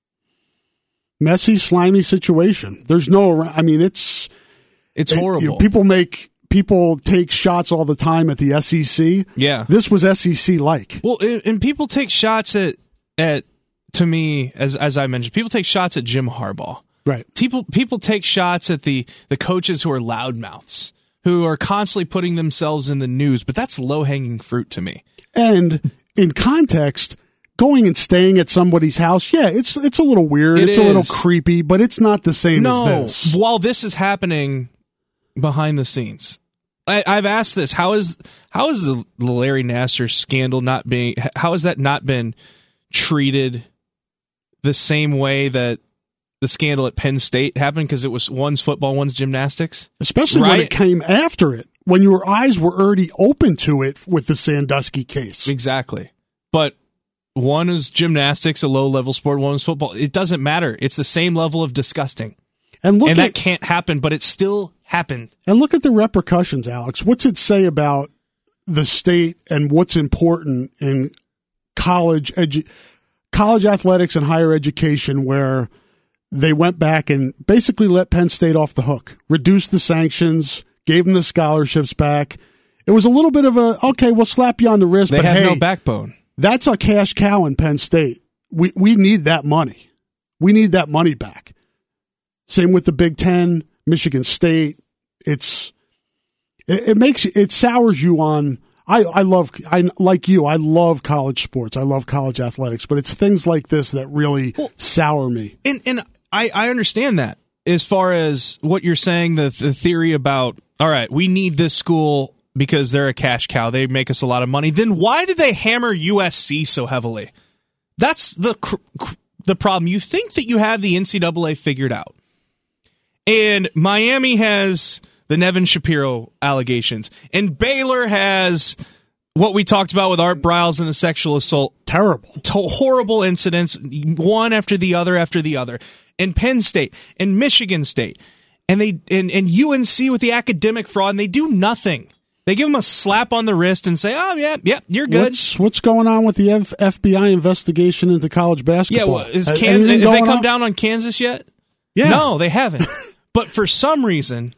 messy, slimy situation. There's no, I mean, it's horrible. You know, people take shots all the time at the SEC. Yeah. This was SEC like. Well, and people take shots at to me, as I mentioned, people take shots at Jim Harbaugh. Right. People take shots at the coaches who are loudmouths, who are constantly putting themselves in the news, but that's low-hanging fruit to me. And in context, going and staying at somebody's house, yeah, it's a little weird. It's a little creepy, but it's not the same as this. While this is happening behind the scenes, I've asked this: how is the Larry Nassar scandal how has that not been treated the same way that the scandal at Penn State happened? Because it was one's football, one's gymnastics, especially when it came after it, when your eyes were already open to it with the Sandusky case. Exactly, but one is gymnastics, a low-level sport. One is football. It doesn't matter. It's the same level of disgusting. And that can't happen, but it still happened. And look at the repercussions, Alex. What's it say about the state and what's important in college athletics and higher education, where they went back and basically let Penn State off the hook, reduced the sanctions, gave them the scholarships back. It was a little bit of okay, we'll slap you on the wrist, but have no backbone. That's a cash cow in Penn State. We need that money. We need that money back. Same with the Big Ten, Michigan State. It sours you on. I love college sports. I love college athletics, but it's things like this that really sour me. And I understand that as far as what you're saying, the theory about, all right, we need this school because they're a cash cow. They make us a lot of money. Then why did they hammer USC so heavily? That's the problem. You think that you have the NCAA figured out. And Miami has the Nevin Shapiro allegations. And Baylor has what we talked about with Art Briles and the sexual assault. Terrible. Horrible incidents, one after the other after the other. And Penn State and Michigan State. And UNC with the academic fraud, and they do nothing. They give him a slap on the wrist and say, "Oh yeah, you're good." What's going on with the FBI investigation into college basketball? Yeah, well, have they come down on Kansas yet? Yeah. No, they haven't. But for some reason,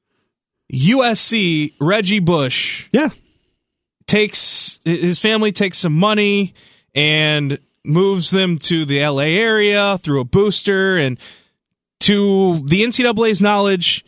USC Reggie Bush, his family takes some money and moves them to the LA area through a booster, and to the NCAA's knowledge,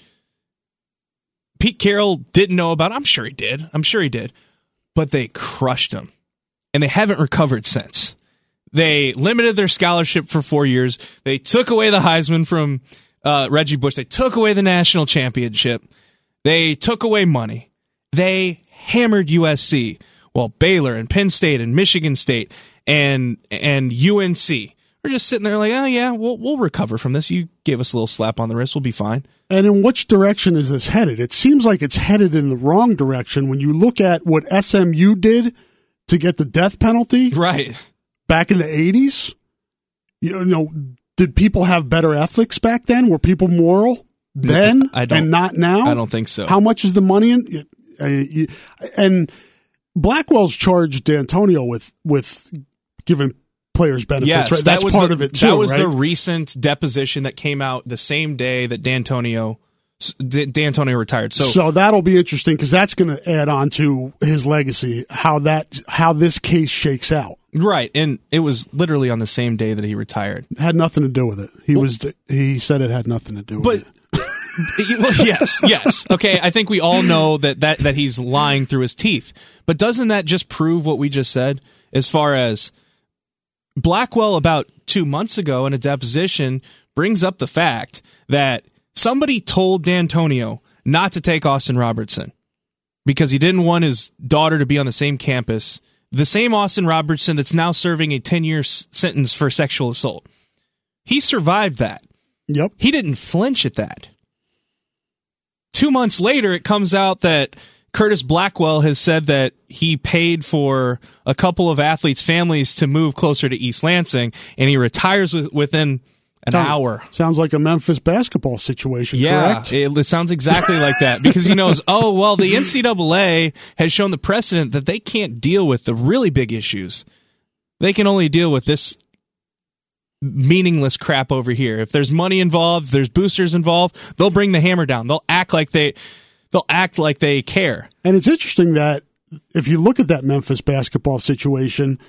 Pete Carroll didn't know about it. I'm sure he did. But they crushed him. And they haven't recovered since. They limited their scholarship for 4 years. They took away the Heisman from Reggie Bush. They took away the national championship. They took away money. They hammered USC. While Baylor and Penn State and Michigan State and UNC are just sitting there like, oh yeah, we'll recover from this. You gave us a little slap on the wrist. We'll be fine. And in which direction is this headed? It seems like it's headed in the wrong direction when you look at what SMU did to get the death penalty back in the 80s. You know, did people have better ethics back then? Were people moral then and not now? I don't think so. How much is the money in? And Blackwell's charged D'Antonio with giving players benefits, yes, right? That's part of it too. That was right? the recent deposition that came out the same day that D'Antonio retired. So that'll be interesting because that's going to add on to his legacy, how this case shakes out. Right, and it was literally on the same day that he retired. It had nothing to do with it. He said it had nothing to do with it. Well, yes. Okay, I think we all know that he's lying through his teeth. But doesn't that just prove what we just said? As far as Blackwell, about 2 months ago in a deposition, brings up the fact that somebody told D'Antonio not to take Austin Robertson because he didn't want his daughter to be on the same campus. The same Austin Robertson that's now serving a 10-year sentence for sexual assault. He survived that. Yep. He didn't flinch at that. 2 months later, it comes out that Curtis Blackwell has said that he paid for a couple of athletes' families to move closer to East Lansing, and he retires within an hour. Sounds like a Memphis basketball situation, correct? Yeah, it sounds exactly like that, because he knows, the NCAA has shown the precedent that they can't deal with the really big issues. They can only deal with this meaningless crap over here. If there's money involved, if there's boosters involved, they'll bring the hammer down. They'll act like they care. And it's interesting that if you look at that Memphis basketball situation,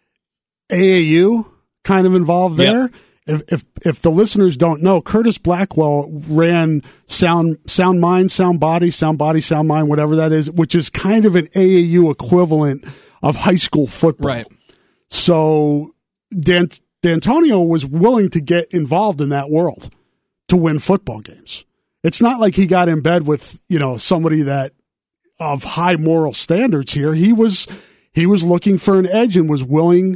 AAU kind of involved there. Yep. If the listeners don't know, Curtis Blackwell ran Sound Mind, Sound Body, Sound Mind, whatever that is, which is kind of an AAU equivalent of high school football. Right. So D'Antonio was willing to get involved in that world to win football games. It's not like he got in bed with, somebody that of high moral standards here. He was looking for an edge and was willing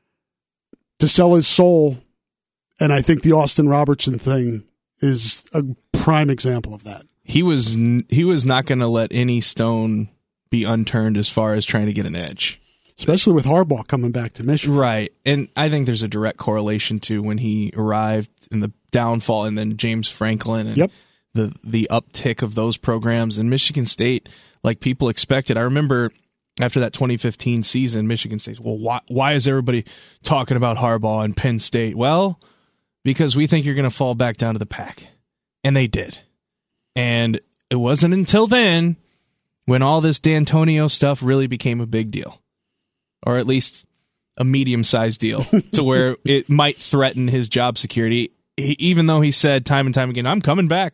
to sell his soul. And I think the Austin Robertson thing is a prime example of that. He was not going to let any stone be unturned as far as trying to get an edge. Especially with Harbaugh coming back to Michigan. Right. And I think there's a direct correlation to when he arrived in the downfall, and then James Franklin and the uptick of those programs. And Michigan State, like people expected. I remember after that 2015 season, Michigan State's, why is everybody talking about Harbaugh and Penn State? Well, because we think you're going to fall back down to the pack. And they did. And it wasn't until then when all this D'Antonio stuff really became a big deal. Or at least a medium-sized deal to where it might threaten his job security, even though he said time and time again, I'm coming back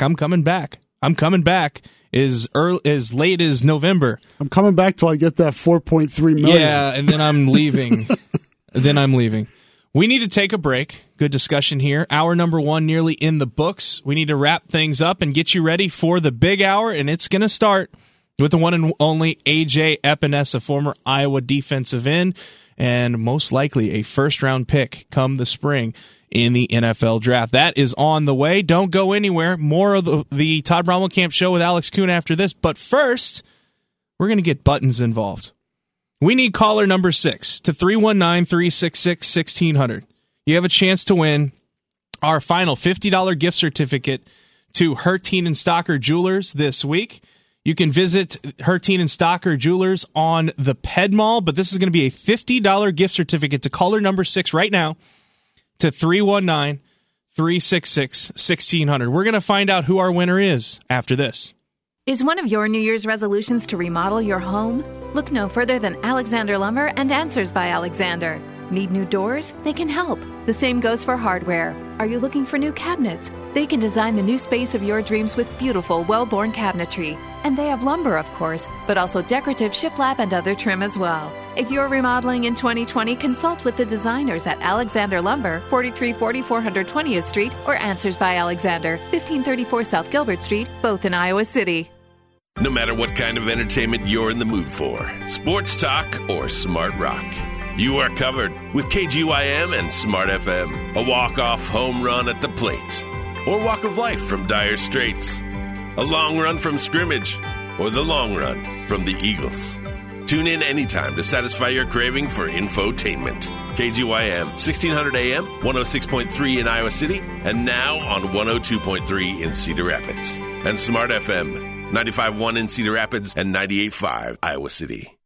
as late as November. I'm coming back till I get that $4.3 million. Yeah, and then I'm leaving. We need to take a break. Good discussion here. Hour number 1 nearly in the books. We need to wrap things up and get you ready for the big hour, and it's going to start with the one and only A.J. Epinesa, former Iowa defensive end, and most likely a first-round pick come the spring in the NFL draft. That is on the way. Don't go anywhere. More of the Todd Bromwell Show with Alex Kuhn after this. But first, we're going to get Buttons involved. We need caller number 6 to 319-366-1600. You have a chance to win our final $50 gift certificate to Herteen and Stocker Jewelers this week. You can visit Hertine and Stocker Jewelers on the Ped Mall, but this is going to be a $50 gift certificate to caller number 6 right now to 319-366-1600. We're going to find out who our winner is after this. Is one of your New Year's resolutions to remodel your home? Look no further than Alexander Lumber and Answers by Alexander. Need new doors? They can help. The same goes for hardware. Are you looking for new cabinets? They can design the new space of your dreams with beautiful, well-born cabinetry. And they have lumber, of course, but also decorative shiplap and other trim as well. If you're remodeling in 2020, consult with the designers at Alexander Lumber, 4340 420th Street, or Answers by Alexander, 1534 South Gilbert Street, both in Iowa City. No matter what kind of entertainment you're in the mood for, sports talk or smart rock, you are covered with KGYM and Smart FM. A walk-off home run at the plate, or walk of life from Dire Straits. A long run from scrimmage, or the long run from the Eagles. Tune in anytime to satisfy your craving for infotainment. KGYM, 1600 AM, 106.3 in Iowa City, and now on 102.3 in Cedar Rapids. And Smart FM, 95.1 in Cedar Rapids and 98.5 Iowa City.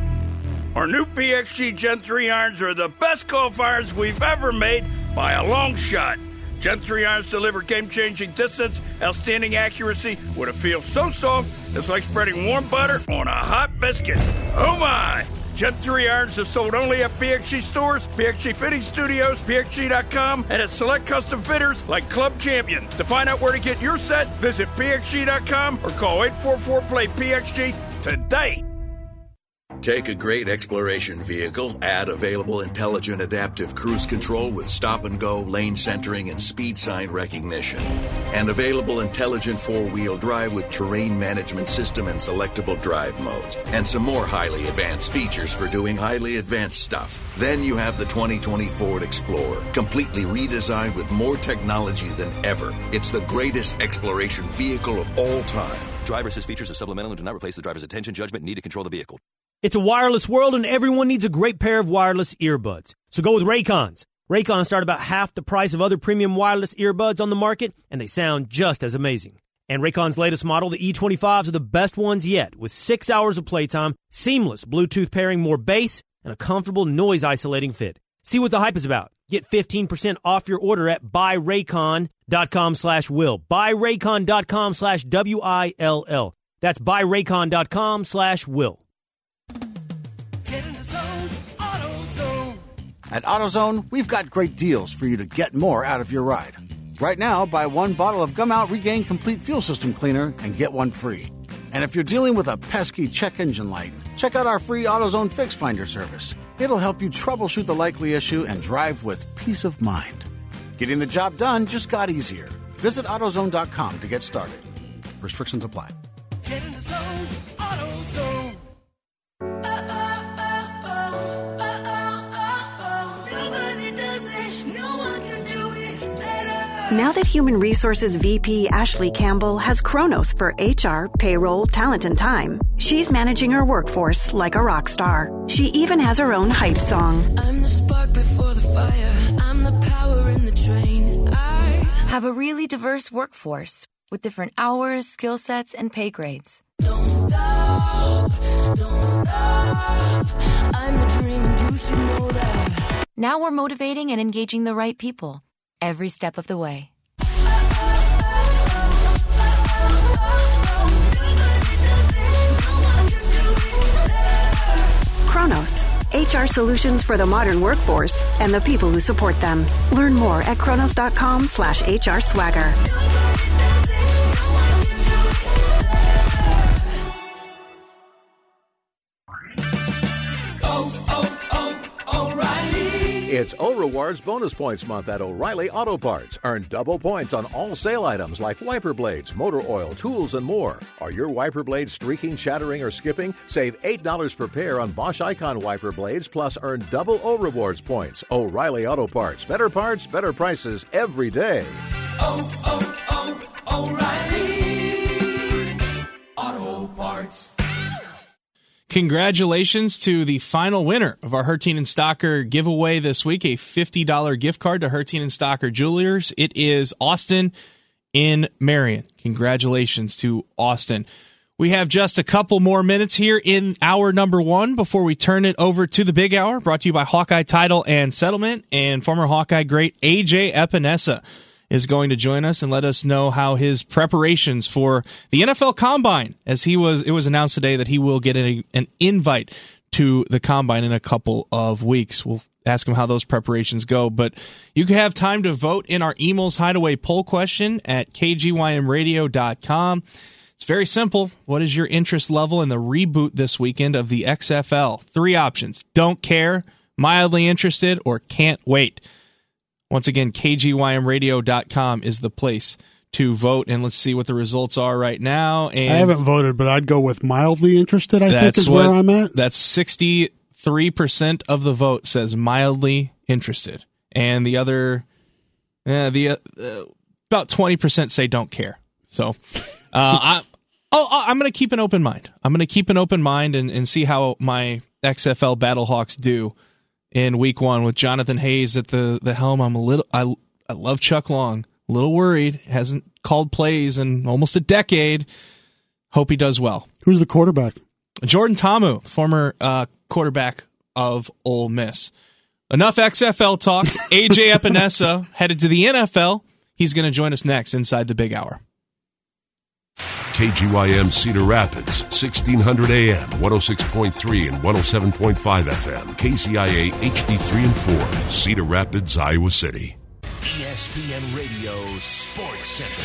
Our new PXG Gen 3 irons are the best golf irons we've ever made by a long shot. Gen 3 irons deliver game-changing distance, outstanding accuracy with a feel so soft, it's like spreading warm butter on a hot biscuit. Oh my! Gen 3 irons are sold only at PXG stores, PXG Fitting Studios, PXG.com, and at select custom fitters like Club Champion. To find out where to get your set, visit PXG.com or call 844-PLAY-PXG today. Take a great exploration vehicle, add available intelligent adaptive cruise control with stop and go, lane centering, and speed sign recognition. And available intelligent four-wheel drive with terrain management system and selectable drive modes. And some more highly advanced features for doing highly advanced stuff. Then you have the 2020 Ford Explorer, completely redesigned with more technology than ever. It's the greatest exploration vehicle of all time. Drive assist features are supplemental and do not replace the driver's attention, judgment, and need to control the vehicle. It's a wireless world, and everyone needs a great pair of wireless earbuds. So go with Raycons. Raycons start about half the price of other premium wireless earbuds on the market, and they sound just as amazing. And Raycon's latest model, the E25s, are the best ones yet, with 6 hours of playtime, seamless Bluetooth pairing, more bass, and a comfortable noise-isolating fit. See what the hype is about. Get 15% off your order at buyraycon.com/will. Buyraycon.com/WILL. That's buyraycon.com/will. At AutoZone, we've got great deals for you to get more out of your ride. Right now, buy one bottle of Gum Out Regain Complete Fuel System Cleaner and get one free. And if you're dealing with a pesky check engine light, check out our free AutoZone Fix Finder service. It'll help you troubleshoot the likely issue and drive with peace of mind. Getting the job done just got easier. Visit AutoZone.com to get started. Restrictions apply. Get in the zone, AutoZone. Now that Human Resources VP Ashley Campbell has Kronos for HR, payroll, talent, and time, she's managing her workforce like a rock star. She even has her own hype song. I'm the spark before the fire. I'm the power in the train. I have a really diverse workforce with different hours, skill sets, and pay grades. Don't stop, don't stop. I'm the dream, you should know that. Now we're motivating and engaging the right people every step of the way. Kronos, HR solutions for the modern workforce and the people who support them. Learn more at kronos.com/HR swagger. It's O-Rewards Bonus Points Month at O'Reilly Auto Parts. Earn double points on all sale items like wiper blades, motor oil, tools, and more. Are your wiper blades streaking, chattering, or skipping? Save $8 per pair on Bosch Icon wiper blades, plus earn double O-Rewards points. O'Reilly Auto Parts. Better parts, better prices every day. O'Reilly Auto Parts. Congratulations to the final winner of our Hertine and Stocker giveaway this week, a $50 gift card to Hertine and Stocker Jewelers. It is Austin in Marion. Congratulations to Austin. We have just a couple more minutes here in hour number 1 before we turn it over to the big hour, brought to you by Hawkeye Title and Settlement, and former Hawkeye great A.J. Epinesa is going to join us and let us know how his preparations for the NFL Combine, as it was announced today that he will get an invite to the Combine in a couple of weeks. We'll ask him how those preparations go, but you can have time to vote in our Emails Hideaway poll question at kgymradio.com. It's very simple. What is your interest level in the reboot this weekend of the XFL? 3 options: don't care, mildly interested, or can't wait. Once again, kgymradio.com is the place to vote, and let's see what the results are right now. And I haven't voted, but I'd go with mildly interested, I think is where I'm at. That's 63% of the vote says mildly interested, and the other, about 20% say don't care. So I'm going to keep an open mind. I'm going to keep an open mind and see how my XFL Battlehawks do in week 1 with Jonathan Hayes at the helm. I love Chuck Long. A little worried. Hasn't called plays in almost a decade. Hope he does well. Who's the quarterback? Jordan Ta'amu, former quarterback of Ole Miss. Enough XFL talk. A.J. Epinesa headed to the NFL. He's going to join us next inside the Big Hour. KGYM Cedar Rapids, 1600 AM, 106.3 and 107.5 FM. KCIA HD3 and 4, Cedar Rapids, Iowa City. ESPN Radio Sports Center.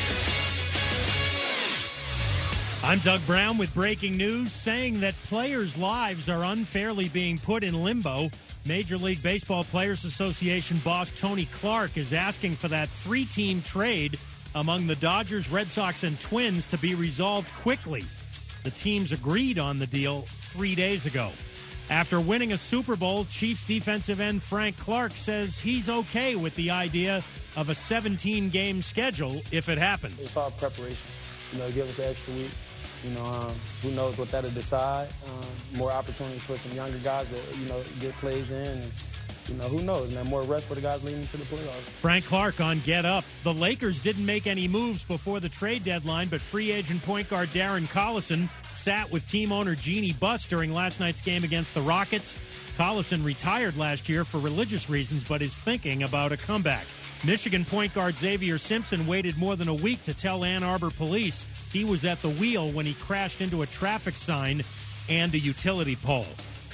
I'm Doug Brown with breaking news saying that players' lives are unfairly being put in limbo. Major League Baseball Players Association boss Tony Clark is asking for that 3-team trade among the Dodgers, Red Sox, and Twins to be resolved quickly. The teams agreed on the deal 3 days ago. After winning a Super Bowl, Chiefs defensive end Frank Clark says he's okay with the idea of a 17-game schedule if it happens. It's all preparation. Give us the extra week. Who knows what that'll decide. More opportunities for some younger guys to, get plays in. And, who knows, man? More rest for the guys leading to the playoffs. Frank Clark on Get Up. The Lakers didn't make any moves before the trade deadline, but free agent point guard Darren Collison sat with team owner Jeannie Buss during last night's game against the Rockets. Collison retired last year for religious reasons, but is thinking about a comeback. Michigan point guard Xavier Simpson waited more than a week to tell Ann Arbor police he was at the wheel when he crashed into a traffic sign and a utility pole.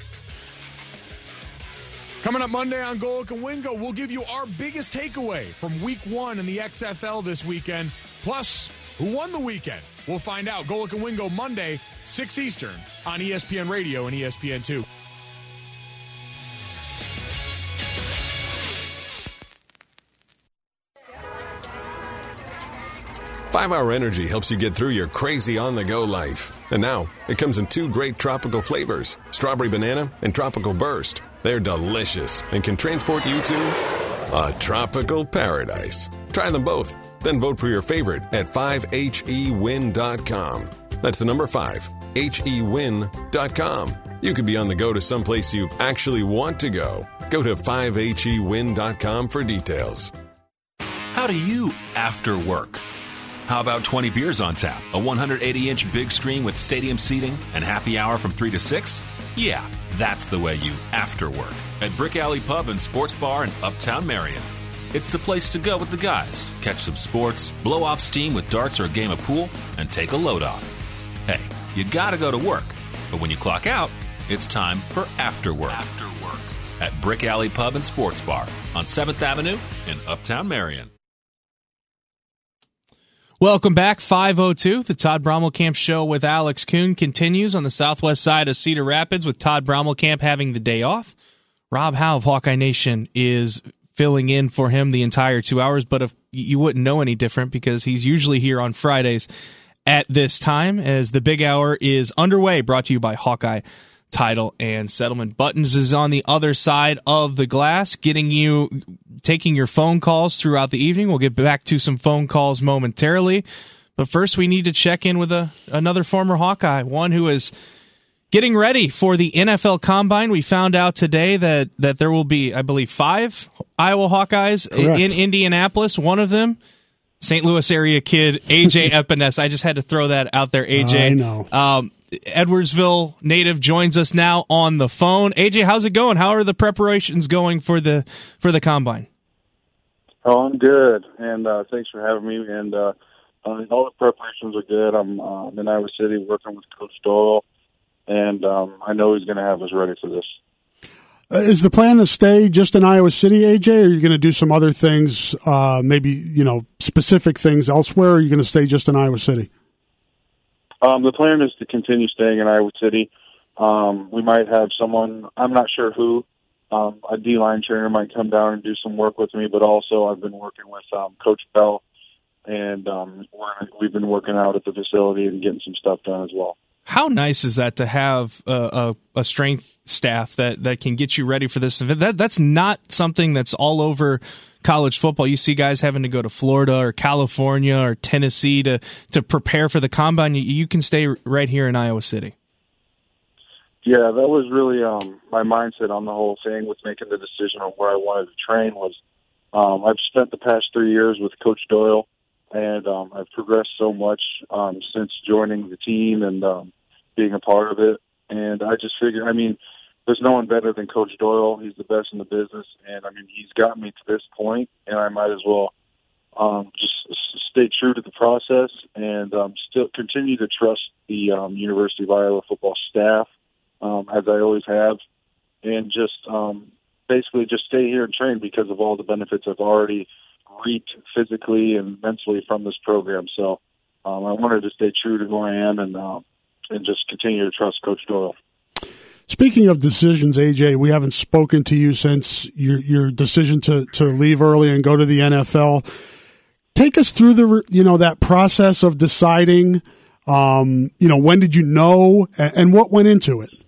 Coming up Monday on Golic and Wingo, we'll give you our biggest takeaway from Week 1 in the XFL this weekend, plus who won the weekend. We'll find out. Golic and Wingo Monday, 6 Eastern on ESPN Radio and ESPN2. Five-Hour Energy helps you get through your crazy on-the-go life. And now, it comes in 2 great tropical flavors, Strawberry Banana and Tropical Burst. They're delicious and can transport you to a tropical paradise. Try them both, then vote for your favorite at 5HEWin.com. That's the number 5, HEWin.com. You could be on the go to someplace you actually want to go. Go to 5HEWin.com for details. How do you after work? How about 20 beers on tap, a 180-inch big screen with stadium seating, and happy hour from 3 to 6? Yeah, that's the way you after work at Brick Alley Pub and Sports Bar in Uptown Marion. It's the place to go with the guys. Catch some sports, blow off steam with darts or a game of pool, and take a load off. Hey, you gotta go to work, but when you clock out, it's time for after work. After work at Brick Alley Pub and Sports Bar on 7th Avenue in Uptown Marion. Welcome back. 5:02. The Todd Brommelkamp Show with Alex Kuhn continues on the southwest side of Cedar Rapids with Todd Brommelkamp having the day off. Rob Howe of Hawkeye Nation is filling in for him the entire 2 hours, but if you wouldn't know any different because he's usually here on Fridays at this time as the Big Hour is underway, brought to you by Hawkeye Title and Settlement. Buttons is on the other side of the glass, taking your phone calls throughout the evening. We'll get back to some phone calls momentarily. But first, we need to check in with another former Hawkeye, one who is getting ready for the NFL Combine. We found out today that there will be, I believe, 5 Iowa Hawkeyes in Indianapolis. One of them St. Louis area kid, AJ Epinesa. I just had to throw that out there, AJ. I know. Edwardsville native joins us now on the phone. AJ, how's it going? How are the preparations going for the combine? Oh, I'm good, and thanks for having me. And all the preparations are good. I'm in Iowa City working with Coach Doyle, and I know he's going to have us ready for this. Is the plan to stay just in Iowa City, AJ, or are you going to do some other things, maybe, specific things elsewhere, or are you going to stay just in Iowa City? The plan is to continue staying in Iowa City. We might have someone, I'm not sure who, a D-line trainer might come down and do some work with me, but also I've been working with Coach Bell, and we've been working out at the facility and getting some stuff done as well. How nice is that to have a strength staff that can get you ready for this event? That's not something that's all over college football. You see guys having to go to Florida or California or Tennessee to prepare for the combine. You can stay right here in Iowa City. Yeah, that was really my mindset on the whole thing with making the decision on where I wanted to train was I've spent the past 3 years with Coach Doyle, and I've progressed so much since joining the team and being a part of it. And I just figured, there's no one better than Coach Doyle. He's the best in the business, and he's got me to this point, and I might as well just stay true to the process and still continue to trust the University of Iowa football staff as I always have, and just basically just stay here and train because of all the benefits I've already reaped physically and mentally from this program. So I wanted to stay true to who I am and just continue to trust Coach Doyle. Speaking of decisions, AJ, we haven't spoken to you since your decision to leave early and go to the NFL. Take us through that process of deciding. When did you know, and what went into it?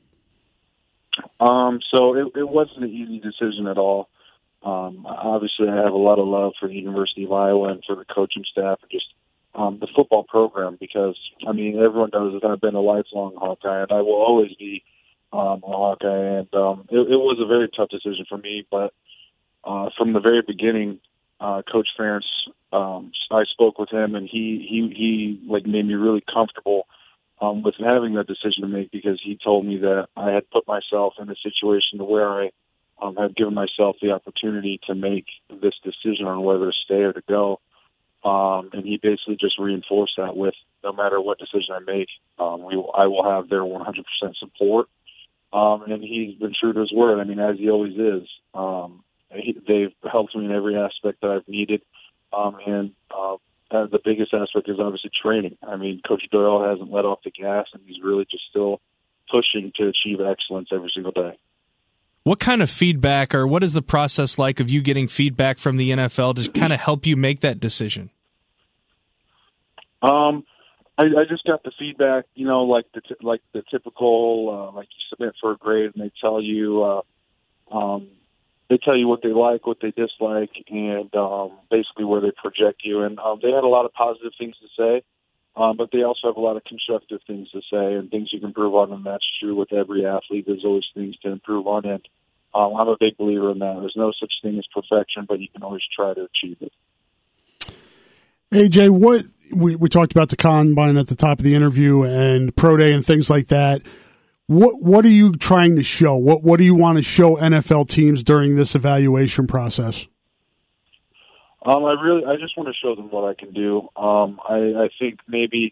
So it wasn't an easy decision at all. Obviously, I have a lot of love for the University of Iowa and for the coaching staff and just the football program because, everyone knows that I've been a lifelong Hawkeye, and I will always be a Hawkeye. And it was a very tough decision for me, but from the very beginning, Coach Ferentz, I spoke with him, and he made me really comfortable with having that decision to make because he told me that I had put myself in a situation where I had given myself the opportunity to make this decision on whether to stay or to go. And he basically just reinforced that with no matter what decision I make, I will have their 100% support. And he's been true to his word. As he always is. They've helped me in every aspect that I've needed. And the biggest aspect is obviously training. Coach Doyle hasn't let off the gas, and he's really just still pushing to achieve excellence every single day. What kind of feedback, or what is the process like of you getting feedback from the NFL to kind of help you make that decision? I just got the feedback, like the typical, like you submit for a grade and they tell you what they like, what they dislike, and basically where they project you. And they had a lot of positive things to say, but they also have a lot of constructive things to say and things you can improve on, and that's true with every athlete. There's always things to improve on, and I'm a big believer in that. There's no such thing as perfection, but you can always try to achieve it. AJ, what we talked about the combine at the top of the interview and pro day and things like that. What are you trying to show? What do you want to show NFL teams during this evaluation process? I just want to show them what I can do. I think maybe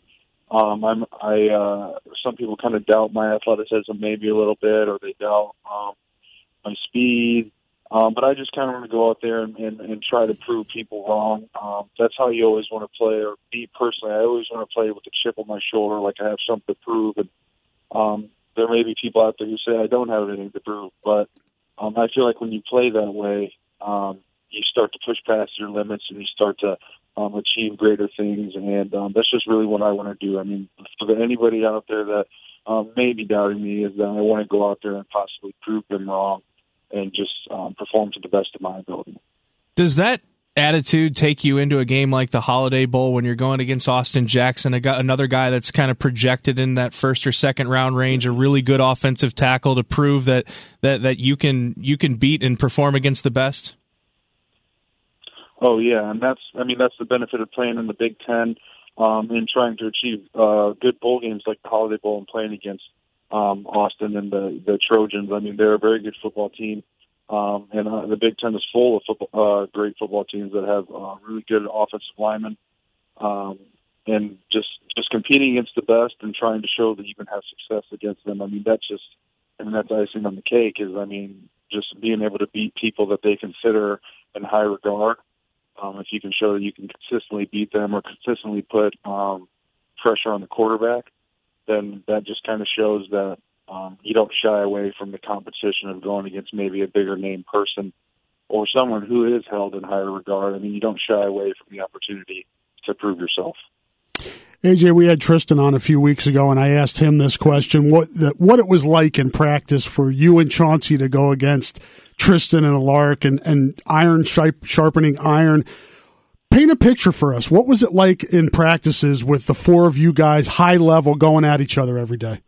some people kind of doubt my athleticism maybe a little bit, or they doubt my speed. But I just kind of want to go out there and try to prove people wrong. That's how you always want to play, or me personally. I always want to play with a chip on my shoulder, like I have something to prove. And there may be people out there who say I don't have anything to prove, but I feel like when you play that way, you start to push past your limits and you start to achieve greater things. And that's just really what I want to do. For anybody out there that may be doubting me, is that I want to go out there and possibly prove them wrong and just perform to the best of my ability. Does that attitude take you into a game like the Holiday Bowl when you're going against Austin Jackson, another guy that's kind of projected in that first or second round range, a really good offensive tackle, to prove that you can beat and perform against the best? Oh yeah, and that's the benefit of playing in the Big Ten, and trying to achieve good bowl games like the Holiday Bowl and playing against Austin and the Trojans. I mean, they're a very good football team, and the Big Ten is full of great football teams that have really good offensive linemen, and just competing against the best and trying to show that you can have success against them. I mean, that's icing on the cake. Just being able to beat people that they consider in high regard. If you can show that you can consistently beat them or consistently put pressure on the quarterback, then that just kind of shows that you don't shy away from the competition of going against maybe a bigger name person or someone who is held in higher regard. I mean, you don't shy away from the opportunity to prove yourself. AJ, we had Tristan on a few weeks ago, and I asked him this question, what it was like in practice for you and Chauncey to go against Tristan and Alaric and iron sharpening iron. Paint a picture for us. What was it like in practices with the four of you guys, high level, going at each other every day?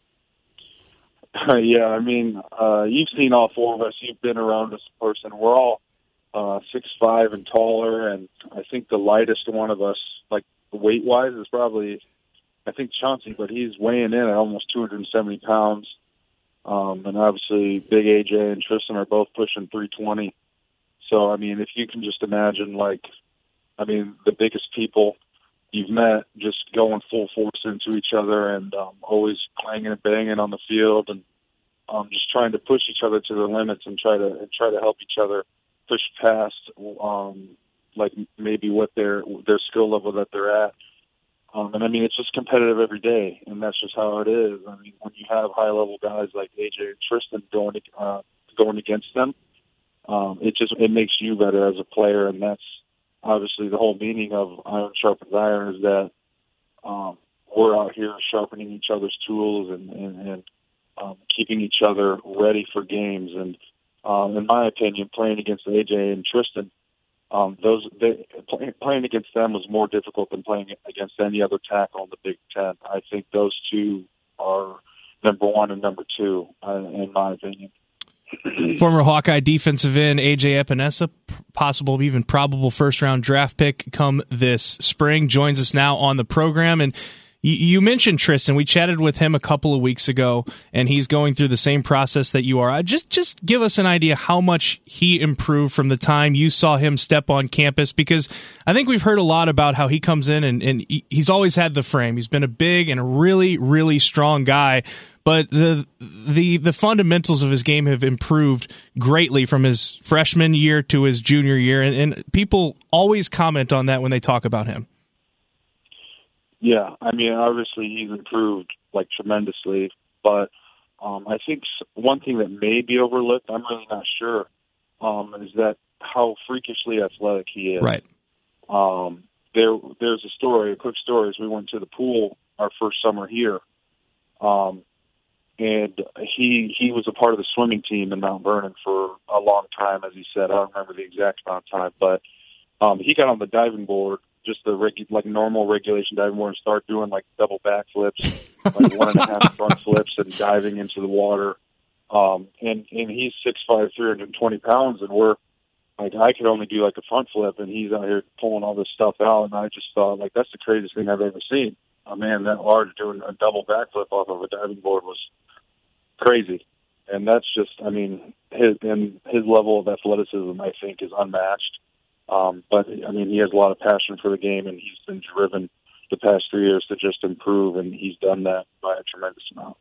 Yeah, I mean, you've seen all four of us. You've been around us in person. We're all 6'5" and taller, and I think the lightest one of us, like weight-wise, is probably, I think, Chauncey, but he's weighing in at almost 270 pounds. And obviously, Big AJ and Tristan are both pushing 320. So, I mean, if you can just imagine, the biggest people you've met just going full force into each other and always clanging and banging on the field and just trying to push each other to the limits and try to help each other push past maybe what their skill level that they're at. And I mean, it's just competitive every day, and that's just how it is. I mean, when you have high-level guys like AJ and Tristan going against them, it makes you better as a player, and that's obviously the whole meaning of iron sharpens iron is that we're out here sharpening each other's tools and keeping each other ready for games. And in my opinion, playing against AJ and Tristan, playing against them was more difficult than playing against any other tackle in the Big Ten. I think those two are number one and number two, in my opinion. Former Hawkeye defensive end AJ Epinesa, possible, even probable first-round draft pick come this spring, joins us now on the program. And you mentioned Tristan. We chatted with him a couple of weeks ago, and he's going through the same process that you are. Just give us an idea how much he improved from the time you saw him step on campus, because I think we've heard a lot about how he comes in and he's always had the frame. He's been a big and a really, really strong guy, but the fundamentals of his game have improved greatly from his freshman year to his junior year, and people always comment on that when they talk about him. Yeah, I mean, obviously he's improved tremendously, but I think one thing that may be overlooked, I'm really not sure, is that how freakishly athletic he is. Right. There's a quick story, as we went to the pool our first summer here, and he was a part of the swimming team in Mount Vernon for a long time, as he said. I don't remember the exact amount of time, but he got on the diving board, just the normal regulation diving board, and start doing double backflips, 1.5 front flips, and diving into the water. And he's 6'5", 320 pounds, and we're I could only do a front flip, and he's out here pulling all this stuff out, and I just thought that's the craziest thing I've ever seen. A man that large doing a double backflip off of a diving board was crazy. And that's just, his level of athleticism, I think, is unmatched. But he has a lot of passion for the game, and he's been driven the past 3 years to just improve, and he's done that by a tremendous amount.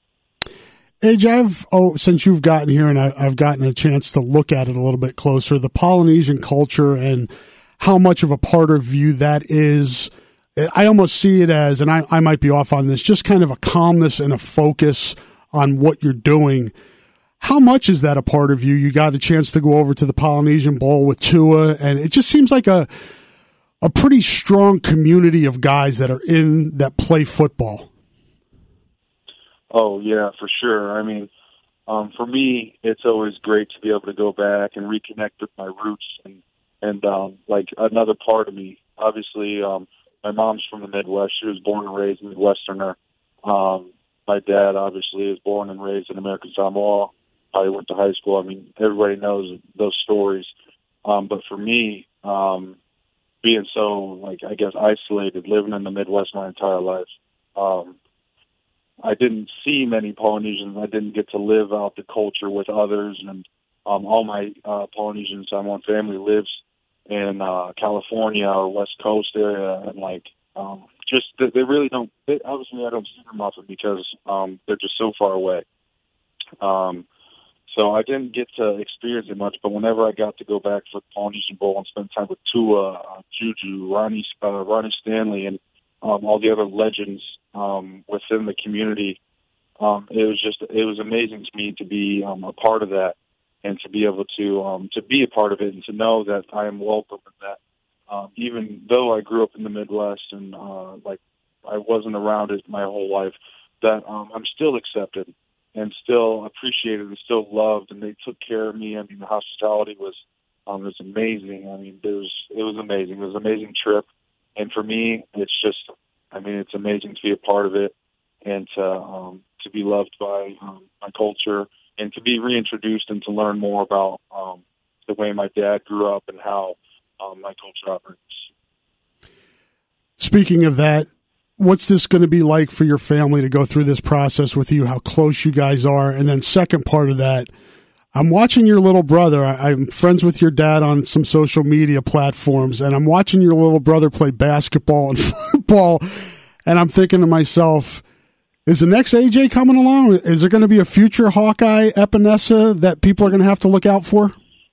AJ, since you've gotten here and I've gotten a chance to look at it a little bit closer, the Polynesian culture and how much of a part of you that is, I almost see it as, and I might be off on this, just kind of a calmness and a focus on what you're doing. How much is that a part of you? You got a chance to go over to the Polynesian Bowl with Tua, and it just seems like a pretty strong community of guys that play football. Oh, yeah, for sure. For me, it's always great to be able to go back and reconnect with my roots and another part of me. Obviously, my mom's from the Midwest. She was born and raised Midwesterner. My dad, obviously, is born and raised in American Samoa. I went to high school. Everybody knows those stories. But for me, being so, like, I guess, isolated, living in the Midwest my entire life. I didn't see many Polynesians. I didn't get to live out the culture with others. And all my Polynesian Samoan family lives in California or West Coast area. And, like, just they really don't – obviously I don't see them often because they're just so far away. So I didn't get to experience it much, but whenever I got to go back for the Polynesian Bowl and spend time with Tua, Juju, Ronnie Stanley, and all the other legends within the community, it was amazing to me to be a part of that and to be able to be a part of it and to know that I am welcome and that even though I grew up in the Midwest and like I wasn't around it my whole life, that I'm still accepted and still appreciated and still loved, and they took care of me. I mean, the hospitality was amazing. I mean, it was amazing. It was an amazing trip, and for me, it's just, I mean, it's amazing to be a part of it and to be loved by my culture and to be reintroduced and to learn more about the way my dad grew up and how my culture operates. Speaking of that, what's this going to be like for your family to go through this process with you, how close you guys are? And then second part of that, I'm watching your little brother. I'm friends with your dad on some social media platforms, and I'm watching your little brother play basketball and football, and I'm thinking to myself, is the next AJ coming along? Is there going to be a future Hawkeye Epinesa that people are going to have to look out for?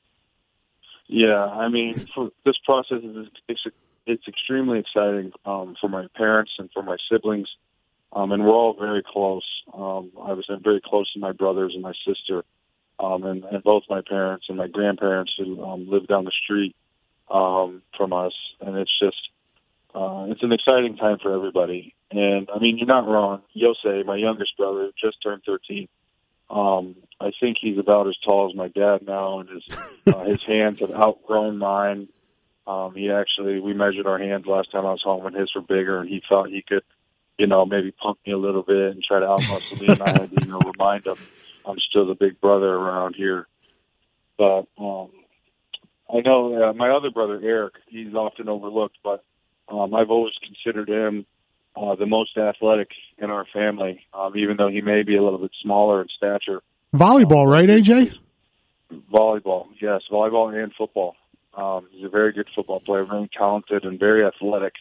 Yeah, I mean, for this process it's extremely exciting for my parents and for my siblings, and we're all very close. I'm very close to my brothers and my sister, and both my parents and my grandparents who live down the street from us. And it's just it's an exciting time for everybody. And, I mean, you're not wrong. Yosei, my youngest brother, just turned 13. I think he's about as tall as my dad now, and his hands have outgrown mine. We measured our hands last time I was home, and his were bigger, and he thought he could, maybe pump me a little bit and try to outmuscle me, and I had to, remind him I'm still the big brother around here. But I know my other brother, Eric, he's often overlooked, but I've always considered him the most athletic in our family, even though he may be a little bit smaller in stature. Volleyball, right, AJ? Volleyball, yes, volleyball and football. He's a very good football player, very talented and very athletic.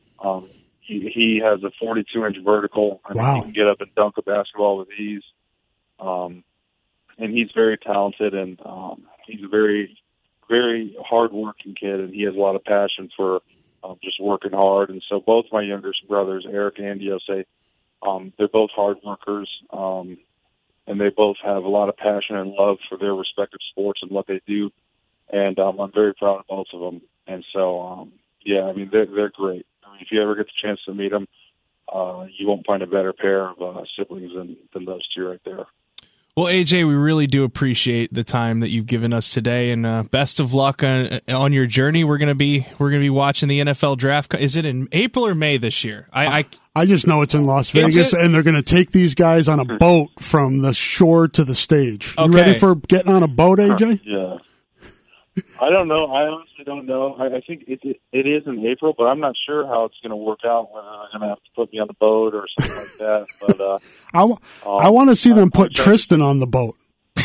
He has a 42-inch vertical. I mean, he can get up and dunk a basketball with ease. And he's very talented, and he's a very, very hard-working kid, and he has a lot of passion for just working hard. And so both my youngest brothers, Eric and Yosei, they're both hard workers, and they both have a lot of passion and love for their respective sports and what they do. And I'm very proud of both of them. And so, they're great. I mean, if you ever get the chance to meet them, you won't find a better pair of siblings than those two right there. Well, AJ, we really do appreciate the time that you've given us today, and best of luck on your journey. We're gonna be watching the NFL draft. Is it in April or May this year? I just know it's in Las Vegas, and they're going to take these guys on a boat from the shore to the stage. You ready for getting on a boat, AJ? Yeah. I don't know. I honestly don't know. I think it is in April, but I'm not sure how it's going to work out. Whether they're going to have to put me on the boat or something like that. But I want to see them put Tristan on the boat.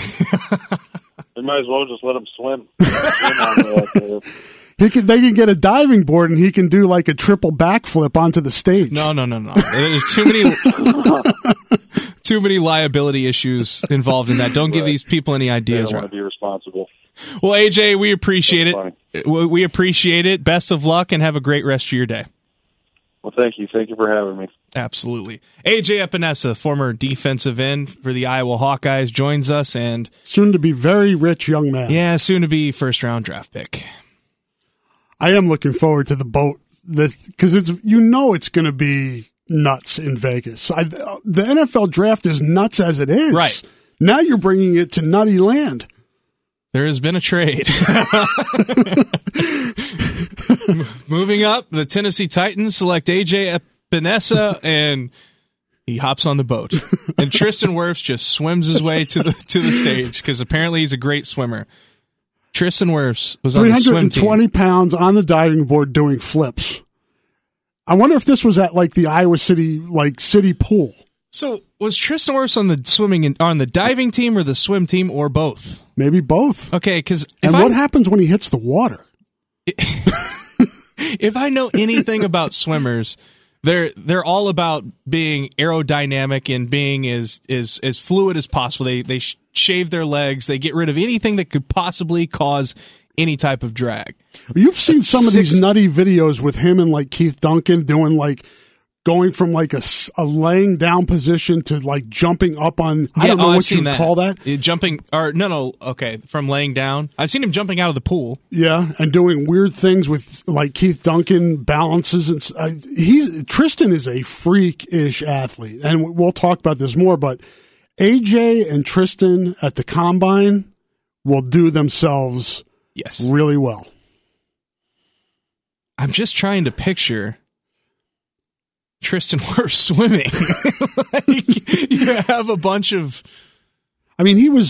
They might as well just let him swim. They can get a diving board, and he can do like a triple backflip onto the stage. No. There's too many liability issues involved in that. Don't give these people any ideas. They don't want to be responsible. Well, AJ, we appreciate it. We appreciate it. Best of luck, and have a great rest of your day. Well, thank you. Thank you for having me. Absolutely. AJ Epinesa, former defensive end for the Iowa Hawkeyes, joins us, and soon to be very rich young man. Yeah, soon to be first-round draft pick. I am looking forward to the boat because it's going to be nuts in Vegas. The NFL draft is nuts as it is. Right. Now you're bringing it to nutty land. There has been a trade. Moving up, the Tennessee Titans select AJ Epinesa, and he hops on the boat. And Tristan Wirfs just swims his way to the stage because apparently he's a great swimmer. Tristan Wirfs was on the swim team. 320 pounds on the diving board doing flips. I wonder if this was at like the Iowa City city pool. So was Tristan Wirfs on the on the diving team or the swim team or both? Maybe both. Okay, because what happens when he hits the water? If I know anything about swimmers, they're all about being aerodynamic and being as fluid as possible. They shave their legs. They get rid of anything that could possibly cause any type of drag. You've seen some of these nutty videos with him and like Keith Duncan doing like going from like a laying down position to like jumping up on. I don't know what you call that. Jumping or no, okay, from laying down. I've seen him jumping out of the pool. Yeah, and doing weird things with like Keith Duncan balances and Tristan is a freak-ish athlete, and we'll talk about this more. But AJ and Tristan at the combine will do themselves really well. I'm just trying to picture Tristan Wirfs swimming. You have a bunch of. I mean, he was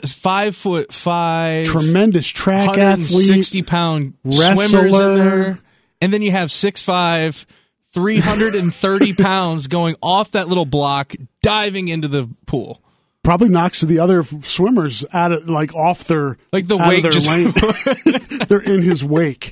5'5", tremendous track athlete, 160-pound swimmers in there, and then you have 6'5", 330 pounds going off that little block, diving into the pool. Probably knocks the other swimmers out of off their the wake. Lane. They're in his wake.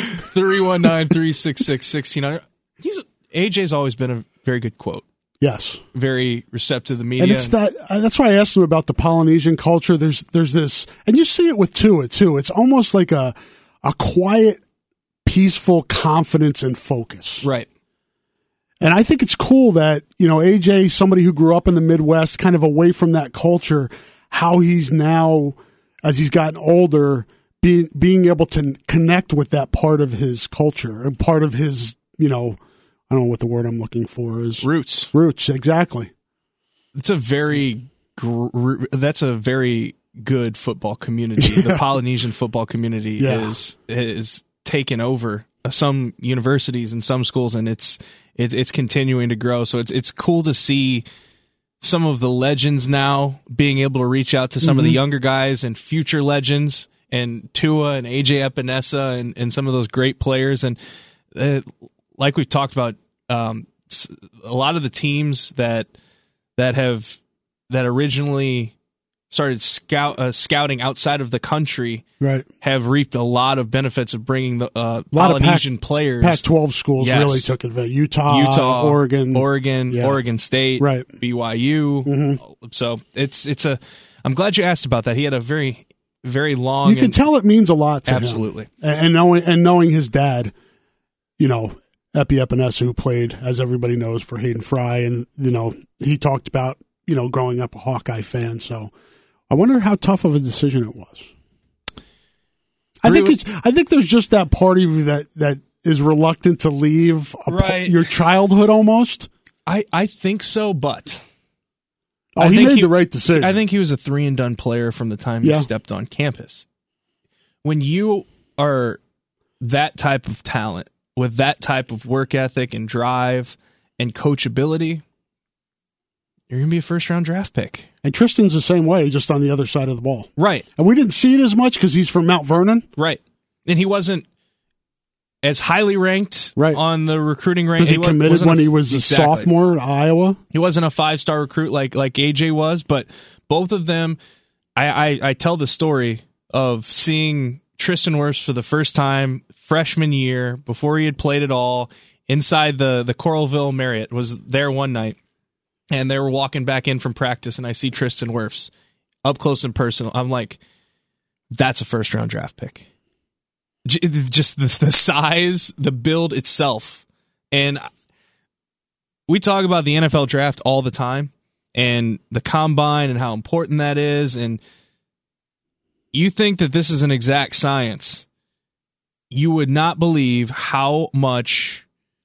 319-366-1600. AJ's always been a very good quote. Yes. Very receptive to the media. And it's that's why I asked him about the Polynesian culture. There's this, and you see it with Tua too. It's almost like a quiet, peaceful confidence and focus. Right. And I think it's cool that, AJ, somebody who grew up in the Midwest, kind of away from that culture, how he's now, as he's gotten older, being able to connect with that part of his culture and part of his, I don't know what the word I'm looking for is. Roots. Roots, exactly. That's a very good football community. The Polynesian football community is taken over some universities and some schools, and it's continuing to grow. So it's cool to see some of the legends now being able to reach out to some of the younger guys and future legends, and Tua and AJ Epinesa and some of those great players. And like we've talked about, a lot of the teams that originally started scouting outside of the country, right, have reaped a lot of benefits of bringing the Polynesian players. Pac-12 schools really took advantage. Utah, Oregon, Oregon State, right, BYU. Mm-hmm. So I'm glad you asked about that. He had a very, very long. You can tell it means a lot to absolutely him. And knowing his dad, Epi Epinesa, who played, as everybody knows, for Hayden Fry, and he talked about growing up a Hawkeye fan. So I wonder how tough of a decision it was. I think there's just that part of you that is reluctant to leave your childhood almost. I think so, but he made the right decision. I think he was a 3-and-done player from the time he stepped on campus. When you are that type of talent, with that type of work ethic and drive and coachability, you're going to be a first-round draft pick. And Tristan's the same way, just on the other side of the ball. Right. And we didn't see it as much because he's from Mount Vernon. Right. And he wasn't as highly ranked on the recruiting rank. Because he committed when he was a sophomore at Iowa. He wasn't a 5-star recruit like AJ was, but both of them, I tell the story of seeing Tristan Wirfs for the first time freshman year, before he had played at all, inside the Coralville Marriott. Was there one night, and they were walking back in from practice, and I see Tristan Wirfs up close and personal. I'm like, that's a first-round draft pick. Just the size, the build itself. And we talk about the NFL draft all the time and the combine and how important that is, and you think that this is an exact science, you would not believe how much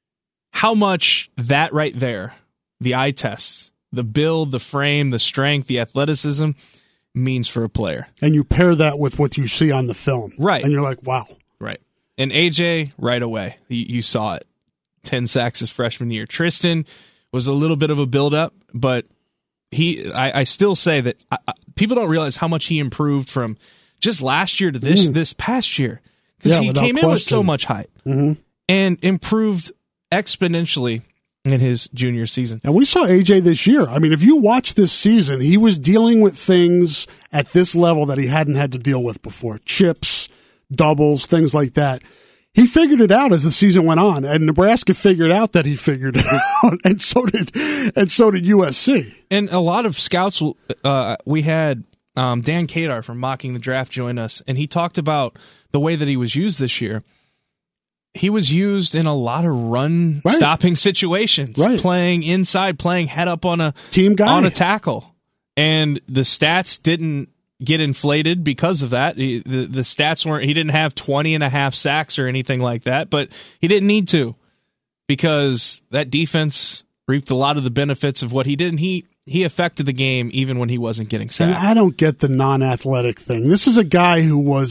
that right there, the eye tests, the build, the frame, the strength, the athleticism, means for a player. And you pair that with what you see on the film. Right. And you're like, wow. Right. And AJ, right away, you saw it. 10 sacks his freshman year. Tristan was a little bit of a build-up, but I still say that people don't realize how much he improved from just last year to this past year. Because he came in with so much hype and improved exponentially in his junior season. And we saw AJ this year. I mean, if you watch this season, he was dealing with things at this level that he hadn't had to deal with before. Chips, doubles, things like that. He figured it out as the season went on, and Nebraska figured out that he figured it out, and so did USC. And a lot of scouts, we had Dan Kadar from Mocking the Draft join us, and he talked about the way that he was used this year. He was used in a lot of run-stopping situations, playing inside, playing head up on a team guy, on a tackle, and the stats didn't get inflated because of that. The stats weren't. He didn't have 20.5 sacks or anything like that, but he didn't need to because that defense reaped a lot of the benefits of what he did. And he affected the game even when he wasn't getting sacked. And I don't get the non-athletic thing. This is a guy who was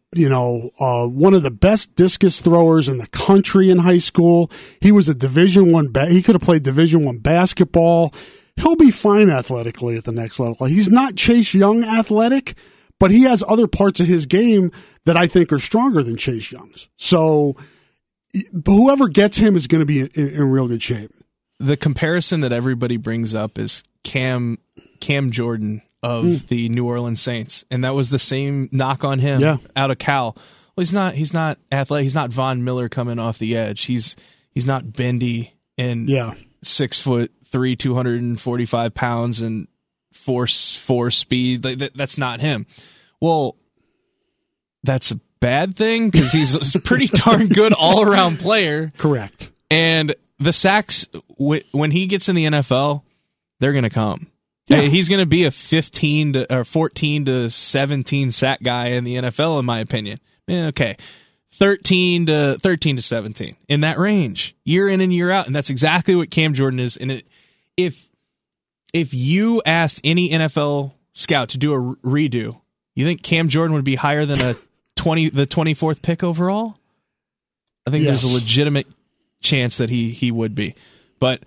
one of the best discus throwers in the country in high school. He was a Division I. He could have played Division I basketball. He'll be fine athletically at the next level. He's not Chase Young athletic, but he has other parts of his game that I think are stronger than Chase Young's. So whoever gets him is going to be in real good shape. The comparison that everybody brings up is Cam Jordan of the New Orleans Saints, and that was the same knock on him out of Cal. Well, he's not athletic. He's not Von Miller coming off the edge. He's not bendy and 6'3", 245 pounds and four speed. That's not him. Well, that's a bad thing because he's a pretty darn good all around player. Correct. And the sacks, when he gets in the NFL, they're going to come. Yeah. He's going to be a 14 to 17 sack guy in the NFL, in my opinion. Okay. 13 to 17 in that range, year in and year out. And that's exactly what Cam Jordan is. And if you asked any NFL scout to do a redo, you think Cam Jordan would be higher than the 24th pick overall? I think there's a legitimate chance that he would be. But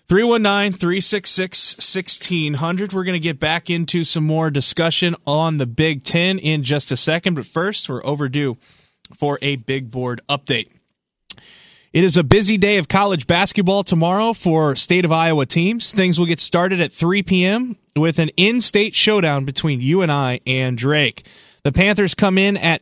319-366-1600. We're going to get back into some more discussion on the Big Ten in just a second. But first, we're overdue for a big board update. It is a busy day of college basketball tomorrow for State of Iowa teams. Things will get started at 3 p.m. with an in-state showdown between UNI and Drake. The Panthers come in at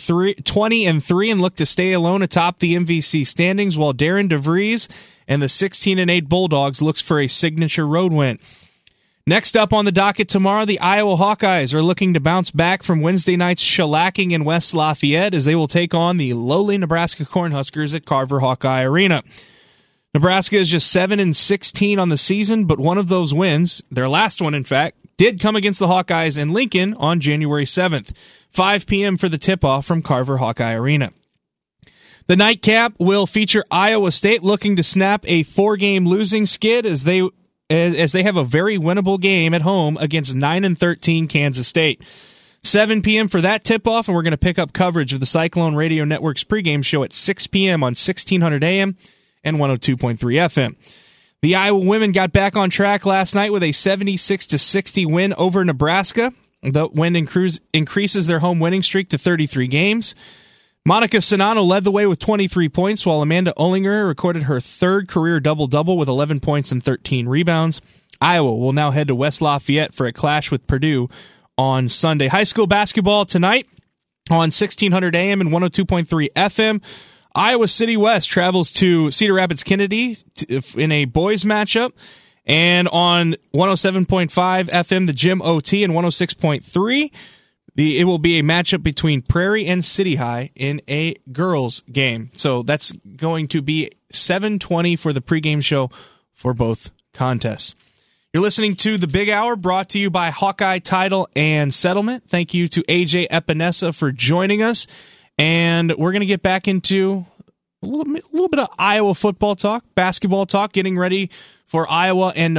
20-3 and look to stay alone atop the MVC standings, while Darren DeVries and the 16-8 Bulldogs looks for a signature road win. Next up on the docket tomorrow, the Iowa Hawkeyes are looking to bounce back from Wednesday night's shellacking in West Lafayette as they will take on the lowly Nebraska Cornhuskers at Carver Hawkeye Arena. Nebraska is just 7-16 on the season, but one of those wins, their last one in fact, did come against the Hawkeyes in Lincoln on January 7th. 5 p.m. for the tip-off from Carver Hawkeye Arena. The nightcap will feature Iowa State looking to snap a 4-game losing skid as they have a very winnable game at home against 9-13 Kansas State. 7 p.m. for that tip-off, and we're going to pick up coverage of the Cyclone Radio Network's pregame show at 6 p.m. on 1600 AM and 102.3 FM. The Iowa women got back on track last night with a 76-60 win over Nebraska. The win increases their home winning streak to 33 games. Monica Sonano led the way with 23 points, while Amanda Ollinger recorded her third career double-double with 11 points and 13 rebounds. Iowa will now head to West Lafayette for a clash with Purdue on Sunday. High school basketball tonight on 1600 AM and 102.3 FM. Iowa City West travels to Cedar Rapids Kennedy in a boys matchup. And on 107.5 FM, the Gym OT, and 106.3, it will be a matchup between Prairie and City High in a girls game. So that's going to be 7:20 for the pregame show for both contests. You're listening to The Big Hour, brought to you by Hawkeye Title and Settlement. Thank you to AJ Epinesa for joining us. And we're going to get back into a little bit of Iowa football talk, basketball talk, getting ready for Iowa and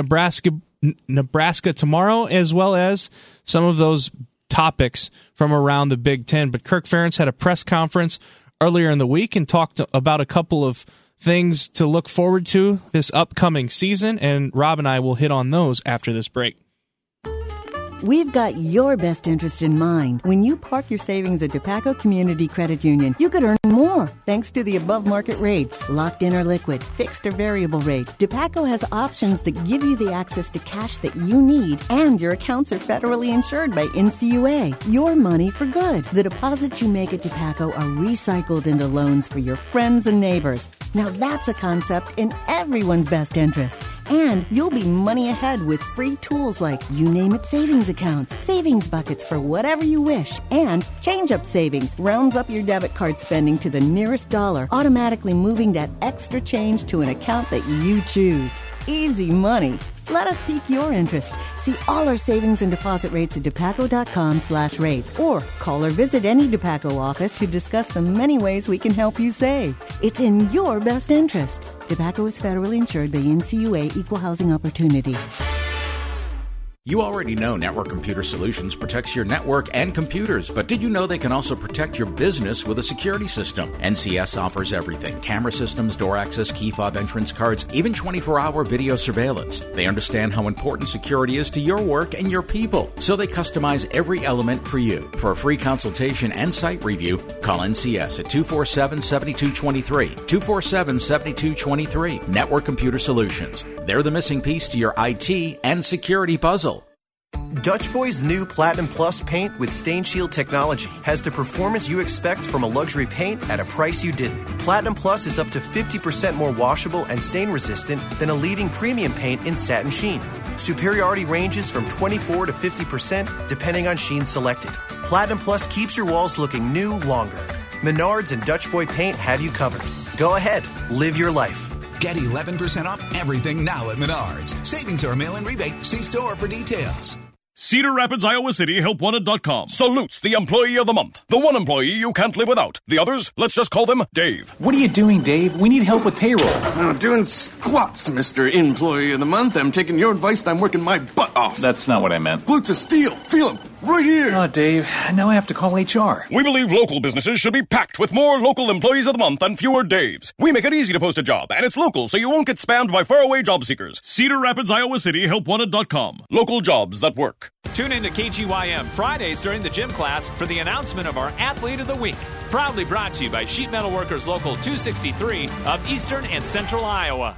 Nebraska tomorrow, as well as some of those topics from around the Big Ten. But Kirk Ferentz had a press conference earlier in the week and talked about a couple of things to look forward to this upcoming season, and Rob and I will hit on those after this break. We've got your best interest in mind. When you park your savings at DePaco Community Credit Union, you could earn more thanks to the above-market rates. Locked in or liquid, fixed or variable rate. DePaco has options that give you the access to cash that you need, and your accounts are federally insured by NCUA. Your money for good. The deposits you make at DePaco are recycled into loans for your friends and neighbors. Now that's a concept in everyone's best interest. And you'll be money ahead with free tools like You Name It savings accounts, savings buckets for whatever you wish, and Change Up Savings rounds up your debit card spending to the nearest dollar, automatically moving that extra change to an account that you choose. Easy money. Let us pique your interest. See all our savings and deposit rates at DePaco.com/rates, or call or visit any DePaco office to discuss the many ways we can help you save. It's in your best interest. DePaco is federally insured by NCUA Equal Housing Opportunity. You already know Network Computer Solutions protects your network and computers, but did you know they can also protect your business with a security system? NCS offers everything: camera systems, door access, key fob entrance cards, even 24-hour video surveillance. They understand how important security is to your work and your people, so they customize every element for you. For a free consultation and site review, call NCS at 247-7223, 247-7223. Network Computer Solutions. They're the missing piece to your IT and security puzzle. Dutch Boy's new Platinum Plus paint with Stain Shield technology has the performance you expect from a luxury paint at a price you didn't. Platinum Plus is up to 50% more washable and stain resistant than a leading premium paint in satin sheen. Superiority ranges from 24 to 50% depending on sheen selected. Platinum Plus keeps your walls looking new longer. Menards and Dutch Boy paint have you covered. Go ahead, live your life. Get 11% off everything now at Menards. Savings or mail-in rebate. See store for details. Cedar Rapids, Iowa City, HelpWanted.com salutes the Employee of the Month. The one employee you can't live without. The others, let's just call them Dave. What are you doing, Dave? We need help with payroll. Oh, doing squats, Mr. Employee of the Month. I'm taking your advice and I'm working my butt off. That's not what I meant. Glutes of steel. Feel them. Right here. Oh, Dave, now I have to call HR. We believe local businesses should be packed with more local employees of the month and fewer Daves. We make it easy to post a job, and it's local, so you won't get spammed by faraway job seekers. Cedar Rapids, Iowa City, HelpWanted.com. Local jobs that work. Tune in to KGYM Fridays during the gym class for the announcement of our Athlete of the Week. Proudly brought to you by Sheet Metal Workers Local 263 of Eastern and Central Iowa.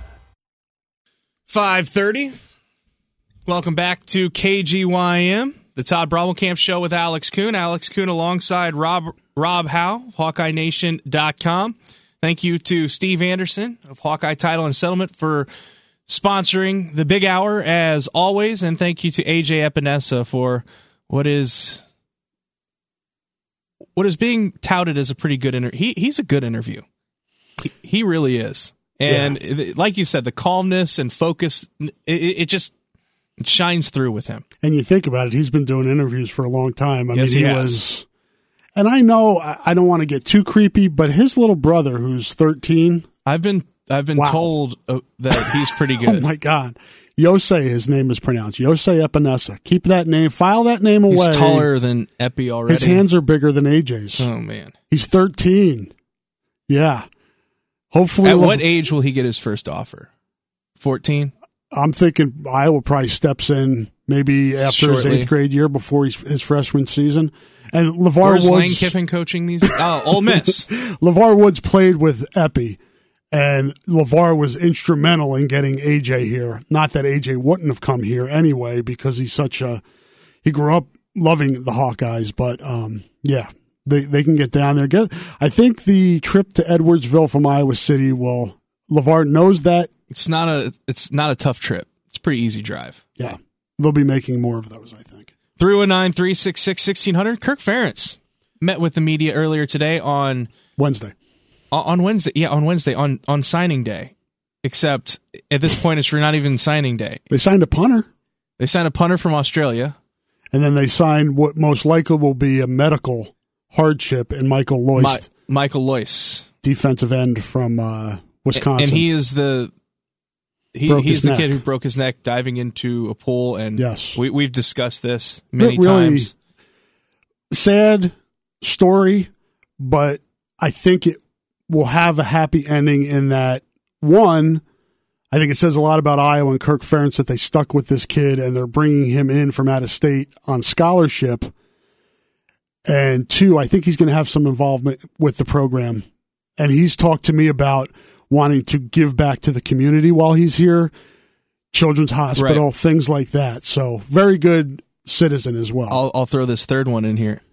5:30. Welcome back to KGYM. The Todd Brommelkamp Show with Alex Kuhn. Alex Kuhn alongside Rob Howe, HawkeyeNation.com. Thank you to Steve Anderson of Hawkeye Title and Settlement for sponsoring the Big Hour as always. And thank you to AJ Epinesa for what is being touted as a pretty good interview. He's a good interview. He really is. And like you said, the calmness and focus, it just shines through with him. And you think about it, he's been doing interviews for a long time. I mean, he was, and I know I don't want to get too creepy, but his little brother, who's 13, I've been told that he's pretty good. Oh my God, Yosei, his name is pronounced Yosei Epinesa. Keep that name, file that name away. He's taller than Epi already. His hands are bigger than AJ's. Oh man, he's 13. Yeah, hopefully. At what age will he get his first offer? 14. I'm thinking Iowa probably steps in maybe after his 8th grade year before his freshman season. And LeVar Where's Woods, Lane Kiffin coaching these? Oh, Ole Miss. LeVar Woods played with Epi, and LeVar was instrumental in getting AJ here. Not that AJ wouldn't have come here anyway, because he grew up loving the Hawkeyes. But they can get down there. I think the trip to Edwardsville from Iowa City LeVar knows that. It's not a tough trip. It's a pretty easy drive. Yeah. They'll be making more of those, I think. 319-366-1600. Kirk Ferentz met with the media earlier today on Wednesday. On Wednesday. Yeah, on Wednesday, on signing day. Except at this point, it's not even signing day. They signed a punter. They signed a punter from Australia. And then they signed what most likely will be a medical hardship in Michael Loyce. Michael Loyce. Defensive end from Wisconsin. And he is he's the kid who broke his neck diving into a pool, and yes, we've discussed this many times. Sad story, but I think it will have a happy ending in that, one, I think it says a lot about Iowa and Kirk Ferentz that they stuck with this kid and they're bringing him in from out of state on scholarship. And 2, I think he's going to have some involvement with the program. And he's talked to me about wanting to give back to the community while he's here, Children's Hospital, Right. things like that. So very good citizen as well. I'll throw this third one in here.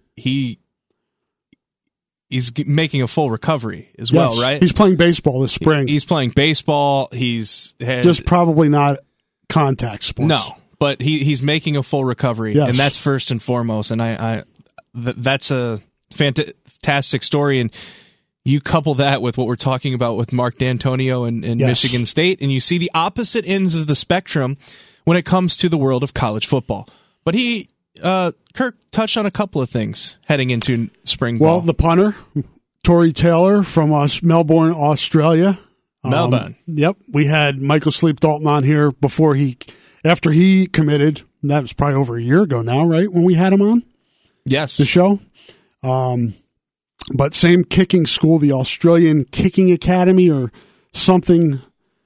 He's making a full recovery as well, right? He's playing baseball this spring. He's playing baseball. He's had, just probably not contact sports. No, but he's making a full recovery, Yes. and that's first and foremost. And that's a fantastic story. And you couple that with what we're talking about with Mark D'Antonio and Yes. Michigan State, and you see the opposite ends of the spectrum when it comes to the world of college football. But Kirk touched on a couple of things heading into spring ball. Well, the punter, Tory Taylor from Melbourne, Australia. Melbourne. Yep. We had Michael Sleep Dalton on here after he committed. That was probably over a year ago now, right? When we had him on? Yes. The show. But same kicking school, the Australian Kicking Academy or something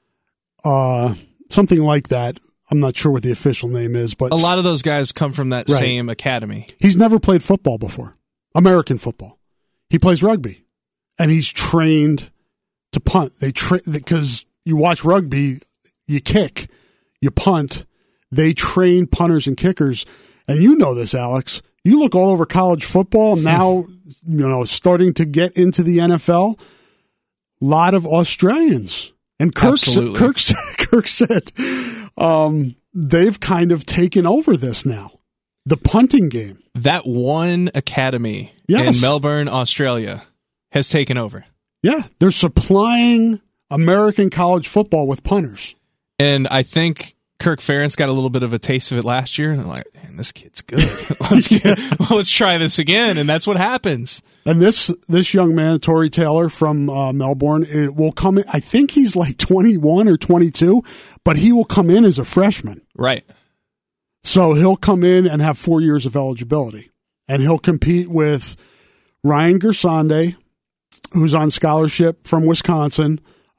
like that. I'm not sure what the official name is, but a lot of those guys come from that Right. same academy. He's never played football before, American football. He plays rugby, and he's trained to punt. Because you watch rugby, you kick, you punt. They train punters and kickers, and you know this, Alex. You look all over college football now. Starting to get into the NFL. A lot of Australians, and Kirk said. They've kind of taken over this now, the punting game. That one academy Yes. in Melbourne, Australia, has taken over. Yeah, they're supplying American college football with punters. And I think Kirk Ferentz got a little bit of a taste of it last year. And they're like, man, this kid's good. Let's try this again. And that's what happens. And this young man, Tory Taylor from Melbourne, it will come in. I think he's like 21 or 22, but he will come in as a freshman. Right. So he'll come in and have 4 years of eligibility. And he'll compete with Ryan Gersonde, who's on scholarship from Wisconsin,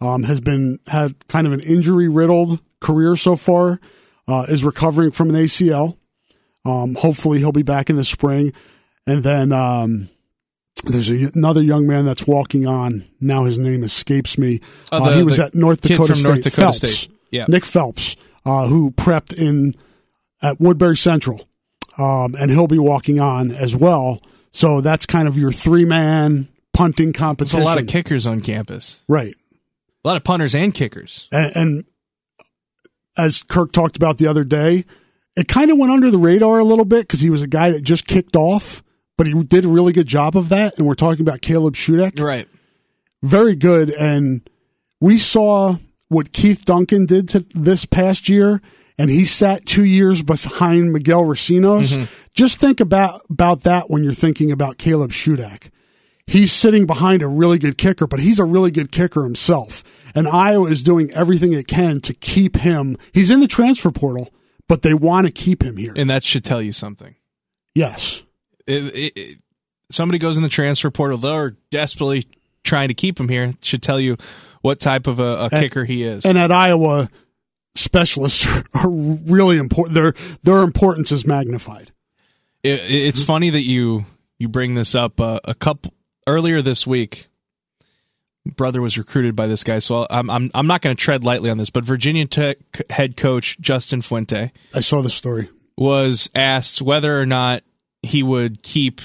had kind of an injury-riddled career so far, is recovering from an ACL. Hopefully he'll be back in the spring. And then there's another young man that's walking on. Now his name escapes me. He was at North Dakota State. North Dakota Phelps. State. Yeah. Nick Phelps, who prepped at Woodbury Central. And he'll be walking on as well. So that's kind of your 3-man punting competition. There's a lot of kickers on campus. Right. A lot of punters and kickers. And as Kirk talked about the other day, it kind of went under the radar a little bit because he was a guy that just kicked off, but he did a really good job of that. And we're talking about Caleb Shudak. Right. Very good. And we saw what Keith Duncan did this past year, and he sat 2 years behind Miguel Recinos. Mm-hmm. Just think about that when you're thinking about Caleb Shudak. He's sitting behind a really good kicker, but he's a really good kicker himself. And Iowa is doing everything it can to keep him. He's in the transfer portal, but they want to keep him here. And that should tell you something. Yes. Somebody goes in the transfer portal, they're desperately trying to keep him here. It should tell you what type of a kicker he is. And at Iowa, specialists are really important. Their importance is magnified. It's funny that you bring this up. Earlier this week, brother was recruited by this guy, so I'm not going to tread lightly on this. But Virginia Tech head coach Justin Fuente, I saw the story, was asked whether or not he would keep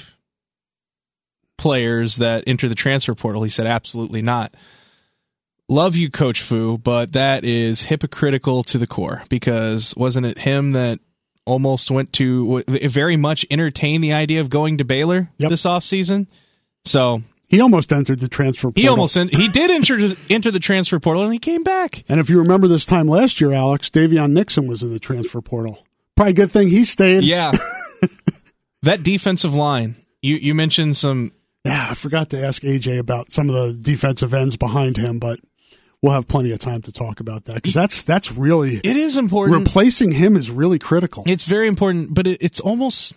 players that enter the transfer portal. He said, "Absolutely not." Love you, Coach Fu, but that is hypocritical to the core, because wasn't it him that almost went to very much entertain the idea of going to Baylor this offseason? So he almost entered the transfer portal. He did enter the transfer portal, and he came back. And if you remember this time last year, Alex, Davion Nixon was in the transfer portal. Probably a good thing he stayed. Yeah. That defensive line, you mentioned some. Yeah, I forgot to ask AJ about some of the defensive ends behind him, but we'll have plenty of time to talk about that, because that's really, it is important. Replacing him is really critical. It's very important, but it's almost,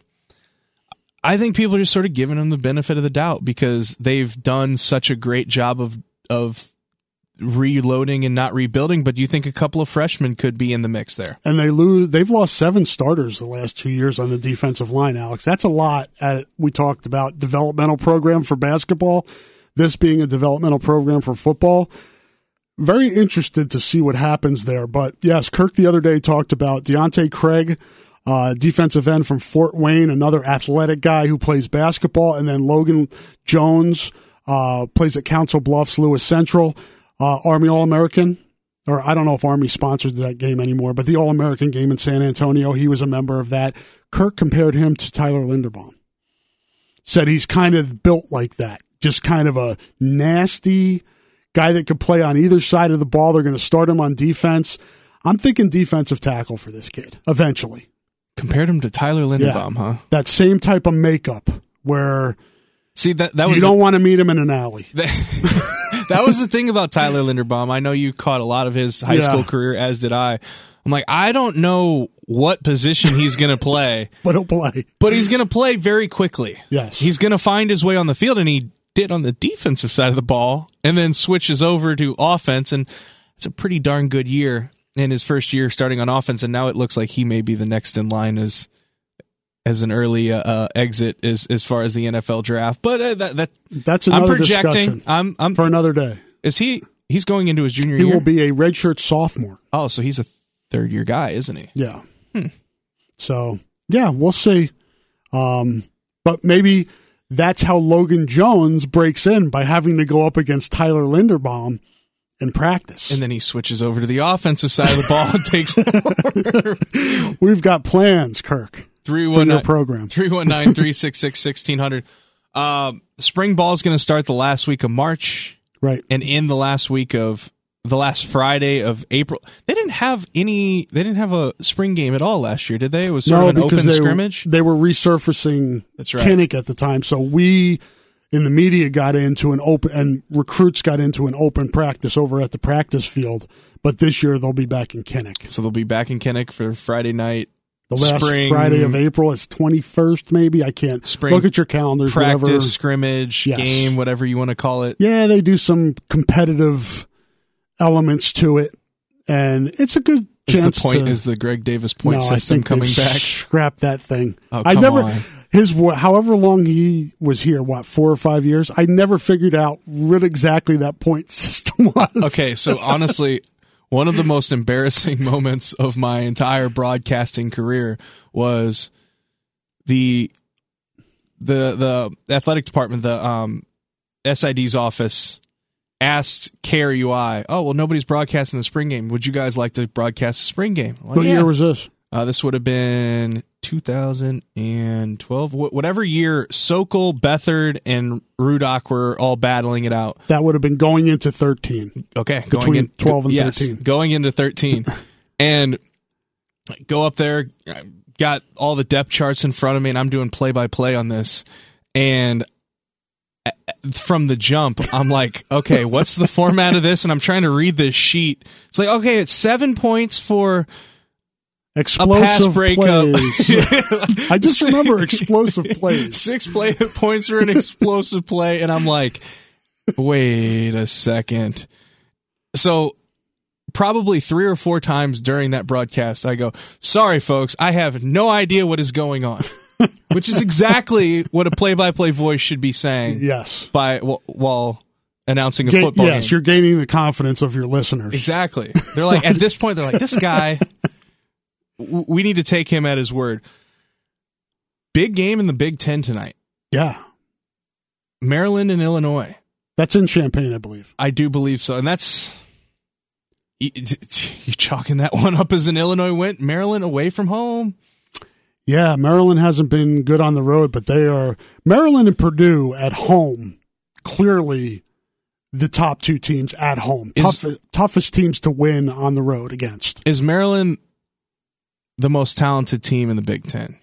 I think people are just sort of giving him the benefit of the doubt because they've done such a great job of reloading and not rebuilding, but do you think a couple of freshmen could be in the mix there? And they've lost 7 starters the last 2 years on the defensive line, Alex. That's a lot. We talked about developmental program for basketball, this being a developmental program for football. Very interested to see what happens there. But yes, Kirk the other day talked about Deontay Craig, defensive end from Fort Wayne, another athletic guy who plays basketball, and then Logan Jones plays at Council Bluffs, Lewis Central, Army All-American, or I don't know if Army sponsors that game anymore, but the All-American game in San Antonio, he was a member of that. Kirk compared him to Tyler Linderbaum. Said he's kind of built like that, just kind of a nasty guy that could play on either side of the ball. They're going to start him on defense. I'm thinking defensive tackle for this kid, eventually. Compared him to Tyler Linderbaum, huh? That same type of makeup where that was you don't want to meet him in an alley. That was the thing about Tyler Linderbaum. I know you caught a lot of his high school career, as did I. I'm like, I don't know what position he's going to play. But he'll play. But he's going to play very quickly. Yes. He's going to find his way on the field, and he did on the defensive side of the ball, and then switches over to offense, and it's a pretty darn good year in his first year starting on offense, and now it looks like he may be the next in line as an early exit as far as the NFL draft. But that's another I'm projecting. discussion I'm for another day. Is he's going into his junior year? He will be a redshirt sophomore. Oh, so he's a third-year guy, isn't he? Yeah. So, yeah, we'll see. But maybe that's how Logan Jones breaks in, by having to go up against Tyler Linderbaum in practice. And then he switches over to the offensive side of the ball and takes over. We've got plans, Kirk, for your program. 319-366-1600. Spring ball is going to start the last week of March. Right. And in the last week of the last Friday of April. They didn't have a spring game at all last year, did they? It was sort of an open scrimmage. They were resurfacing Kinnick at the time. So we in the media got into an open, and recruits got into an open practice over at the practice field. But this year they'll be back in Kinnick. So they'll be back in Kinnick for Friday night. The last Friday of April is 21st, maybe. I can't look at your calendars. Practice, whatever. Scrimmage, game, whatever you want to call it. Yeah, they do some competitive elements to it, and it's a good chance. Is the Greg Davis point system coming back? Scrap that thing. Oh, come on. However long he was here, 4 or 5 years, I never figured out what exactly that point system was. Okay, so honestly, one of the most embarrassing moments of my entire broadcasting career was the athletic department, the SID's office, asked KRUI, oh, well, nobody's broadcasting the spring game. Would you guys like to broadcast the spring game? Well, what year was this? This would have been 2012. Whatever year Sokol, Bethard, and Rudock were all battling it out. That would have been going into 13. Okay. Between 12 and 13. Going into 13. And go up there, got all the depth charts in front of me, and I'm doing play-by-play on this. And from the jump, I'm like, okay, what's the format of this? And I'm trying to read this sheet. It's like, okay, it's 7 points for explosive plays. I just remember explosive plays. 6 points for an explosive play. And I'm like, wait a second. So probably 3 or 4 times during that broadcast, I go, sorry, folks, I have no idea what is going on. Which is exactly what a play-by-play voice should be saying. Yes. While announcing a football game. Yes, you're gaining the confidence of your listeners. Exactly. They're like, at this point, they're like, this guy, we need to take him at his word. Big game in the Big Ten tonight. Yeah. Maryland and Illinois. That's in Champaign, I believe. I do believe so. And that's, you chalking that one up as an Illinois win. Maryland away from home. Yeah, Maryland hasn't been good on the road, but they are. Maryland and Purdue at home, clearly the top 2 teams at home. Toughest teams to win on the road against. Is Maryland the most talented team in the Big Ten?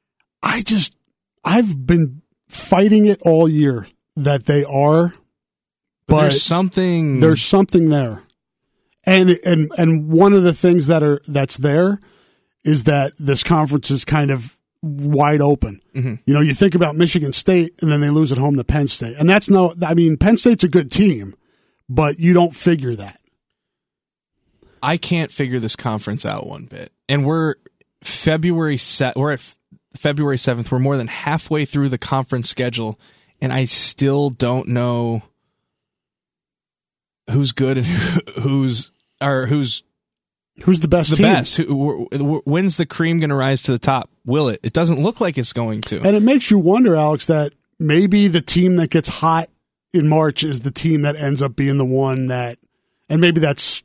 I've been fighting it all year that they are, but there's something there. And one of the things that's there is that this conference is kind of wide open. Mm-hmm. You know, you think about Michigan State, and then they lose at home to Penn State. And Penn State's a good team, but you don't figure that. I can't figure this conference out one bit. And we're February 7th. We're more than halfway through the conference schedule, and I still don't know who's good and who's the best team. When's the cream going to rise to the top? Will it? It doesn't look like it's going to. And it makes you wonder, Alex, that maybe the team that gets hot in March is the team that ends up being the one that, and maybe that's,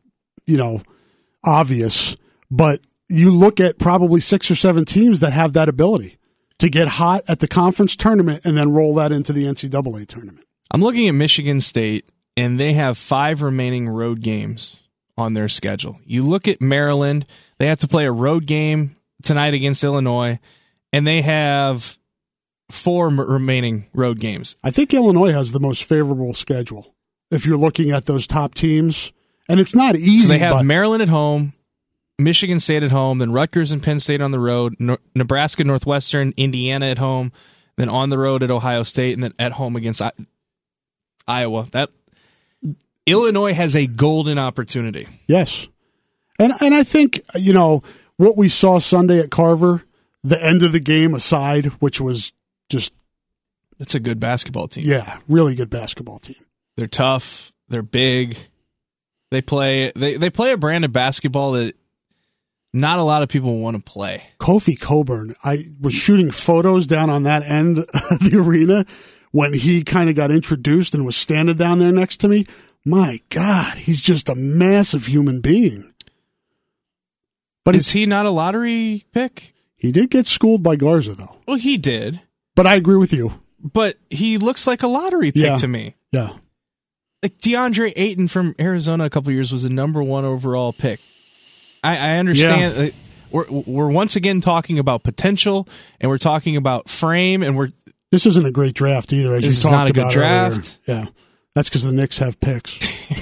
obvious, but you look at probably 6 or 7 teams that have that ability to get hot at the conference tournament and then roll that into the NCAA tournament. I'm looking at Michigan State, and they have 5 remaining road games on their schedule. You look at Maryland, they have to play a road game tonight against Illinois, and they have 4 remaining road games. I think Illinois has the most favorable schedule if you're looking at those top teams, and it's not easy. So they have Maryland at home, Michigan State at home, then Rutgers and Penn State on the road, Nebraska, Northwestern, Indiana at home, then on the road at Ohio State, and then at home against Iowa. That Illinois has a golden opportunity. Yes. And I think, what we saw Sunday at Carver, the end of the game aside, which was just... It's a good basketball team. Yeah, really good basketball team. They're tough. They're big. They play a brand of basketball that not a lot of people want to play. Kofi Cockburn, I was shooting photos down on that end of the arena when he kind of got introduced and was standing down there next to me. My God, he's just a massive human being. But is he not a lottery pick? He did get schooled by Garza, though. Well, he did. But I agree with you. But he looks like a lottery pick to me. Yeah. Like DeAndre Ayton from Arizona a couple years was a number 1 overall pick. I understand. Yeah. We're once again talking about potential, and we're talking about frame, and this isn't a great draft either. This is not a good draft. Earlier. Yeah, that's because the Knicks have picks.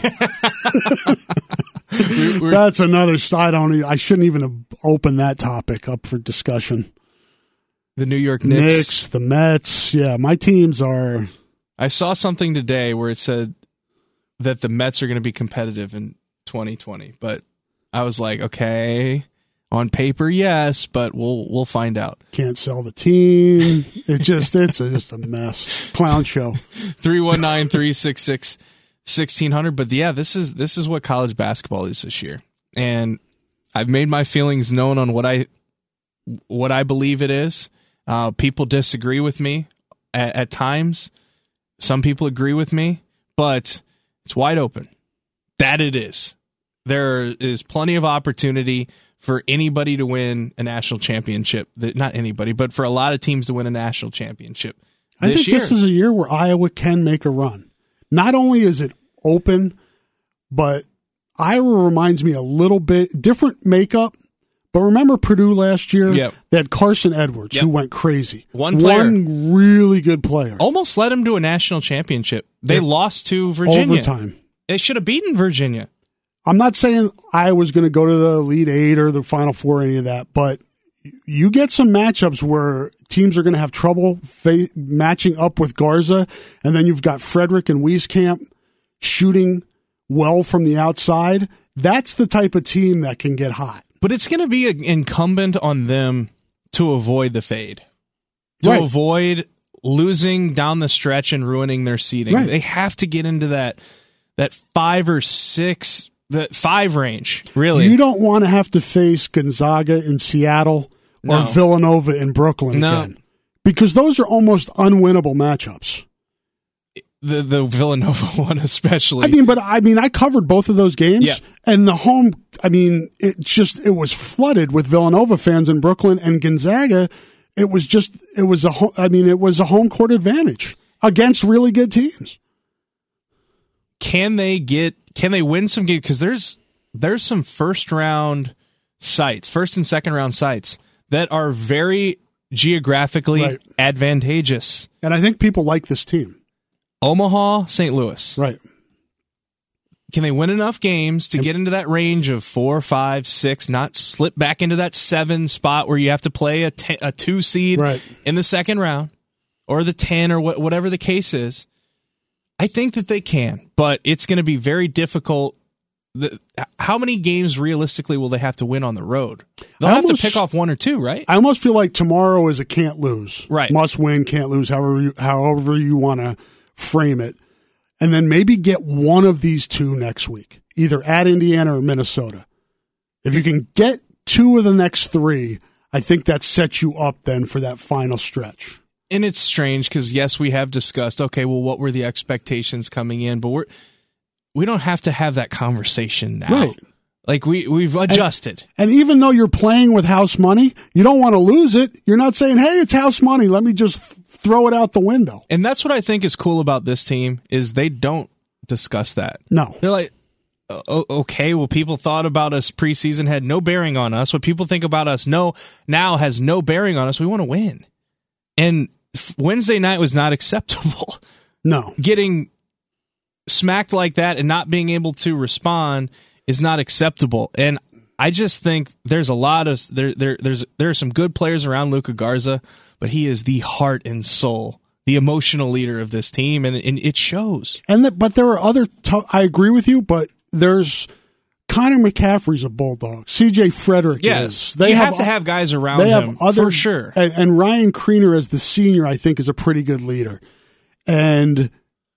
That's another side. I shouldn't even have opened that topic up for discussion. The New York Knicks, the Mets. Yeah, my teams are. I saw something today where it said that the Mets are going to be competitive in 2020, but I was like, okay, on paper, yes, but we'll find out. Can't sell the team. It's just a mess. Clown show. 319-366-1600. But yeah, this is what college basketball is this year, and I've made my feelings known on what I believe it is. People disagree with me at times. Some people agree with me, but it's wide open. That it is. There is plenty of opportunity for anybody to win a national championship. Not anybody, but for a lot of teams to win a national championship I think this is a year where Iowa can make a run. Not only is it open, but Iowa reminds me a little bit, different makeup. But remember Purdue last year? Yep. They had Carson Edwards, who went crazy. One really good player. Almost led them to a national championship. They lost to Virginia. Overtime. They should have beaten Virginia. I'm not saying Iowa's going to go to the Elite Eight or the Final Four or any of that, but you get some matchups where teams are going to have trouble matching up with Garza, and then you've got Frederick and Wieskamp shooting well from the outside. That's the type of team that can get hot. But it's going to be incumbent on them to avoid the fade, to avoid losing down the stretch and ruining their seeding. Right. They have to get into that 5 or 6, the 5 range, really. You don't want to have to face Gonzaga in Seattle or Villanova in Brooklyn again, because those are almost unwinnable matchups. The Villanova one especially. I covered both of those games, and the home. It was flooded with Villanova fans in Brooklyn, and Gonzaga. It was a home court advantage against really good teams. Can they win some games? Because there's some first and second round sites that are very geographically advantageous, and I think people like this team. Omaha, St. Louis. Right. Can they win enough games to get into that range of 4, 5, 6, not slip back into that 7 spot where you have to play a 2 seed in the second round, or the 10, or whatever the case is? I think that they can, but it's going to be very difficult. How many games realistically will they have to win on the road? They'll have to pick off one or two, right? I almost feel like tomorrow is a can't lose. Right. Must win, can't lose, however you want to frame it. And then maybe get one of these two next week, either at Indiana or Minnesota. If you can get two of the next three, I think that sets you up then for that final stretch. And it's strange because, yes, we have discussed, okay, well, what were the expectations coming in? But we don't have to have that conversation now. Right. Like, we've adjusted. And even though you're playing with house money, you don't want to lose it. You're not saying, hey, it's house money. Let me just throw it out the window. And that's what I think is cool about this team is they don't discuss that. No. They're like, okay, well, people thought about us preseason had no bearing on us. What people think about us now has no bearing on us. We want to win. And Wednesday night was not acceptable. No. Getting smacked like that and not being able to respond is not acceptable. And I just think there's a lot of there are some good players around Luka Garza, but he is the heart and soul, the emotional leader of this team, and it shows. But there are other. I agree with you, but there's Connor McCaffrey's a bulldog. C.J. Frederick is. They have to have guys around him for sure. And Ryan Kriener as the senior, I think, is a pretty good leader. And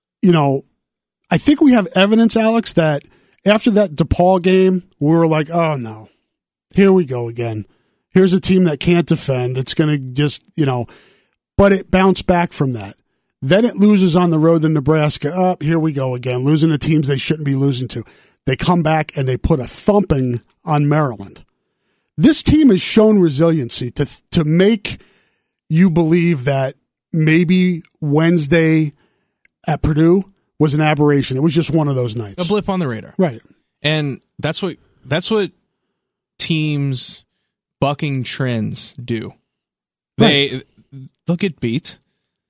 I think we have evidence, Alex, that after that DePaul game, we were like, oh, no, here we go again. Here's a team that can't defend. It's going to just, but it bounced back from that. Then it loses on the road to Nebraska. Oh, here we go again, losing to teams they shouldn't be losing to. They come back and they put a thumping on Maryland. This team has shown resiliency to make you believe that maybe Wednesday at Purdue was an aberration. It was just one of those nights. A blip on the radar. Right. And that's what teams bucking trends do. They'll get beat,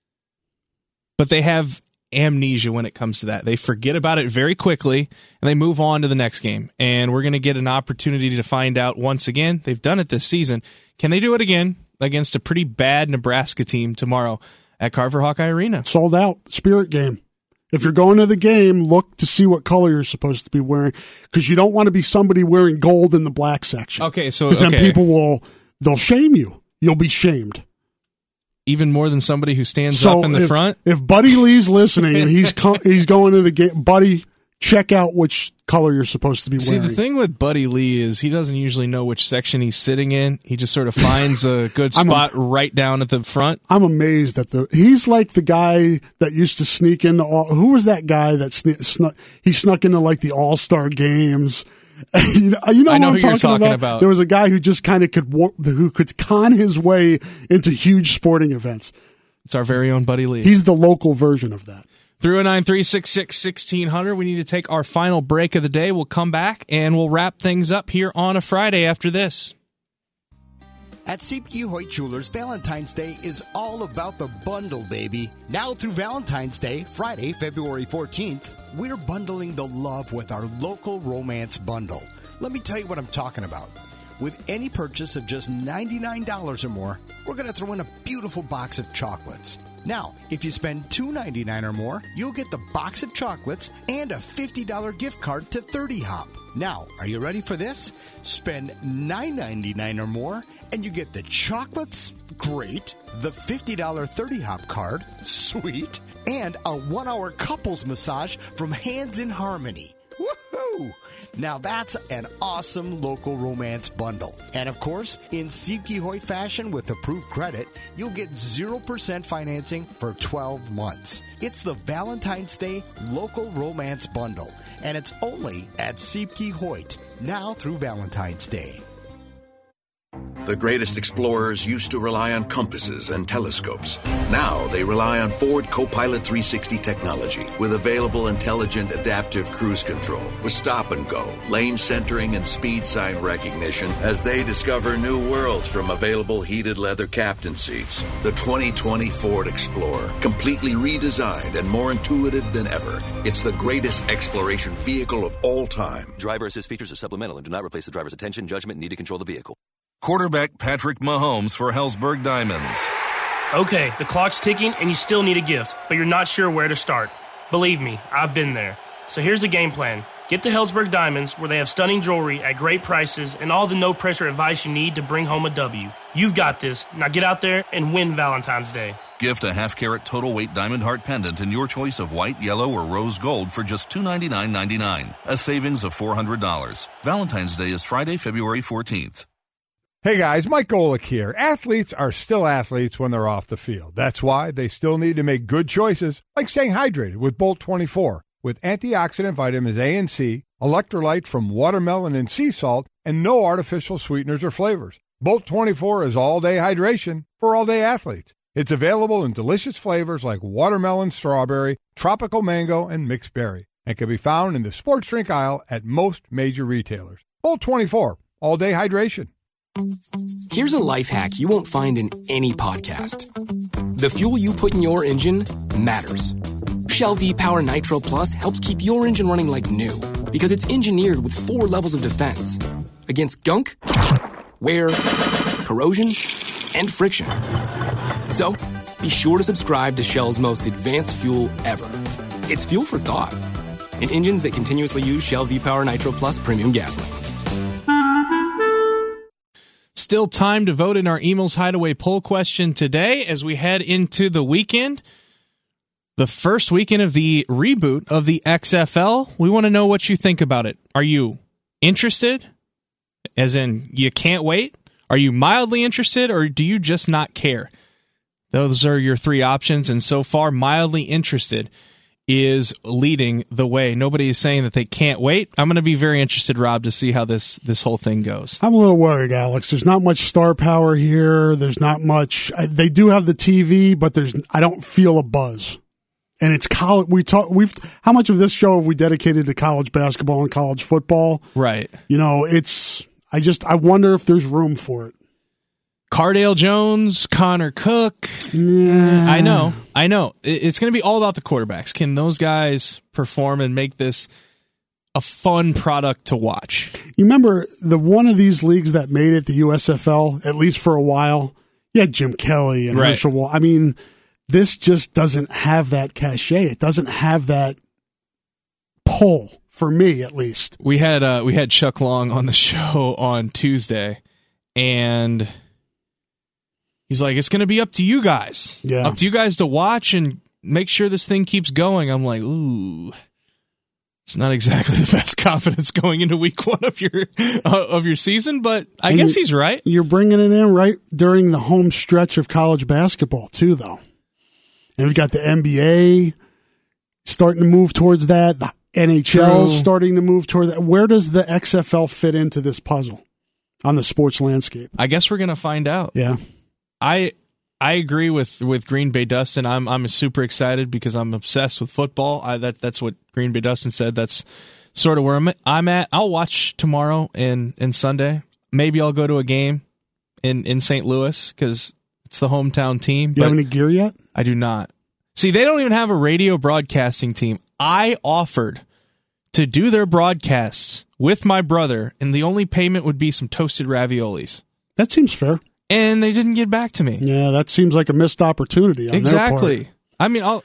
but they have amnesia when it comes to that. They forget about it very quickly, and they move on to the next game. And we're going to get an opportunity to find out once again. They've done it this season. Can they do it again against a pretty bad Nebraska team tomorrow at Carver Hawkeye Arena? Sold out. Spirit game. If you're going to the game, look to see what color you're supposed to be wearing, because you don't want to be somebody wearing gold in the black section. Okay, so because then people they'll shame you. You'll be shamed. Even more than somebody who stands up in the front? If Buddy Lee's listening and he's going to the game, Buddy, check out which color you're supposed to be wearing. See, the thing with Buddy Lee is he doesn't usually know which section he's sitting in. He just sort of finds a good spot right down at the front. I'm amazed that he's like the guy that used to sneak into who was that guy that snuck into like the All-Star games? You know I know what who I'm you're talking about. There was a guy who just kind of could con his way into huge sporting events. It's our very own Buddy Lee. He's the local version of that. 309-366-1600. We need to take our final break of the day. We'll come back and we'll wrap things up here on a Friday after this. At C.P. Hoyt Jewelers, Valentine's Day is all about the bundle, baby. Now through Valentine's Day, Friday, February 14th, we're bundling the love with our local romance bundle. Let me tell you what I'm talking about. With any purchase of just $99 or more, we're going to throw in a beautiful box of chocolates. Now, if you spend $2.99 or more, you'll get the box of chocolates and a $50 gift card to 30 Hop. Now, are you ready for this? Spend $9.99 or more, and you get the chocolates, great, the $50 30 Hop card, sweet, and a 1-hour couples massage from Hands in Harmony. Woohoo! Now that's an awesome local romance bundle. And of course, in C.P. Hoyt fashion with approved credit, you'll get 0% financing for 12 months. It's the Valentine's Day Local Romance Bundle, and it's only at C.P. Hoyt, now through Valentine's Day. The greatest explorers used to rely on compasses and telescopes. Now they rely on Ford Copilot 360 technology with available intelligent adaptive cruise control with stop and go, lane centering, and speed sign recognition as they discover new worlds from available heated leather captain seats. The 2020 Ford Explorer, completely redesigned and more intuitive than ever. It's the greatest exploration vehicle of all time. Driver assist features are supplemental and do not replace the driver's attention, judgment, and need to control the vehicle. Quarterback Patrick Mahomes for Hellsberg Diamonds. Okay, the clock's ticking and you still need a gift, but you're not sure where to start. Believe me, I've been there. So here's the game plan. Get to Helzberg Diamonds, where they have stunning jewelry at great prices and all the no-pressure advice you need to bring home a W. You've got this. Now get out there and win Valentine's Day. Gift a half-carat total-weight diamond heart pendant in your choice of white, yellow, or rose gold for just $299.99, a savings of $400. Valentine's Day is Friday, February 14th. Hey guys, Mike Golick here. Athletes are still athletes when they're off the field. That's why they still need to make good choices, like staying hydrated with Bolt 24, with antioxidant vitamins A and C, electrolyte from watermelon and sea salt, and no artificial sweeteners or flavors. Bolt 24 is all-day hydration for all-day athletes. It's available in delicious flavors like watermelon, strawberry, tropical mango, and mixed berry, and can be found in the sports drink aisle at most major retailers. Bolt 24, all-day hydration. Here's a life hack you won't find in any podcast. The fuel you put in your engine matters. Shell V-Power Nitro Plus helps keep your engine running like new because it's engineered with 4 levels of defense against gunk, wear, corrosion, and friction. So, be sure to subscribe to Shell's most advanced fuel ever. It's fuel for thought in engines that continuously use Shell V-Power Nitro Plus premium gasoline. Still time to vote in our Emails Hideaway poll question today as we head into the weekend. The first weekend of the reboot of the XFL. We want to know what you think about it. Are you interested? As in, you can't wait? Are you mildly interested, or do you just not care? Those are your 3 options, and so far, mildly interested is leading the way. Nobody is saying that they can't wait. I'm going to be very interested, Rob, to see how this whole thing goes. I'm a little worried, Alex. There's not much star power here. There's not much. They do have the TV, but I don't feel a buzz. And it's college. How much of this show have we dedicated to college basketball and college football? Right. You know, I wonder if there's room for it. Cardale Jones, Connor Cook. Yeah. I know. It's going to be all about the quarterbacks. Can those guys perform and make this a fun product to watch? You remember the one of these leagues that made it, the USFL, at least for a while? You had Jim Kelly and Herschel Wall. I mean, this just doesn't have that cachet. It doesn't have that pull, for me at least. We had Chuck Long on the show on Tuesday, and he's like, it's going to be up to you guys. Yeah. Up to you guys to watch and make sure this thing keeps going. I'm like, ooh, it's not exactly the best confidence going into week 1 of your season, but I guess he's right. You're bringing it in right during the home stretch of college basketball, too, though. And we've got the NBA starting to move towards that. The NHL starting to move toward that. Where does the XFL fit into this puzzle on the sports landscape? I guess we're going to find out. Yeah. I agree with Green Bay Dustin. I'm super excited because I'm obsessed with football. That's what Green Bay Dustin said. That's sort of where I'm at. I'll watch tomorrow and Sunday. Maybe I'll go to a game in St. Louis because it's the hometown team. You have any gear yet? I do not. See, they don't even have a radio broadcasting team. I offered to do their broadcasts with my brother, and the only payment would be some toasted raviolis. That seems fair. And they didn't get back to me. Yeah, that seems like a missed opportunity on their part. I mean,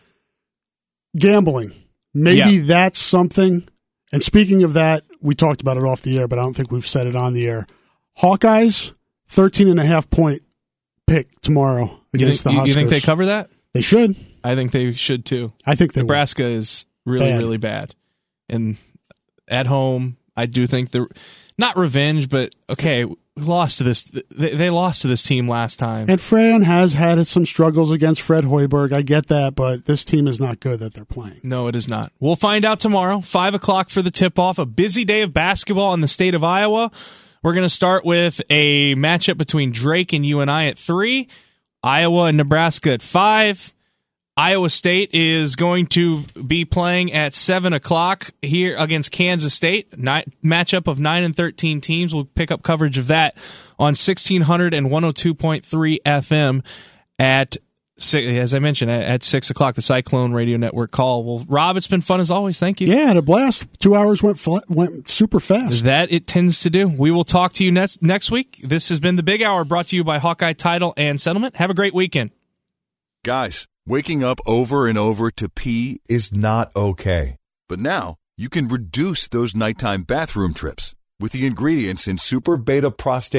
gambling. Maybe that's something. And speaking of that, we talked about it off the air, but I don't think we've said it on the air. Hawkeyes, 13.5-point pick tomorrow against the Huskers. You think they cover that? They should. I think they should, too. I think Nebraska is really bad. And at home, I do think not revenge, but okay, we lost to this. They lost to this team last time. And Fran has had some struggles against Fred Hoiberg. I get that, but this team is not good that they're playing. No, it is not. We'll find out tomorrow, 5 o'clock for the tip-off. A busy day of basketball in the state of Iowa. We're going to start with a matchup between Drake and UNI at 3, Iowa and Nebraska at 5. Iowa State is going to be playing at 7 o'clock here against Kansas State. Matchup of 9 and 13 teams. We'll pick up coverage of that on 1600 and 102.3 FM at, as I mentioned, at 6 o'clock, the Cyclone Radio Network call. Well, Rob, it's been fun as always. Thank you. Yeah, I had a blast. 2 hours went super fast. That it tends to do. We will talk to you next week. This has been The Big Hour, brought to you by Hawkeye Title and Settlement. Have a great weekend. Guys, Waking up over and over to pee is not okay. But now, you can reduce those nighttime bathroom trips with the ingredients in Super Beta Prostate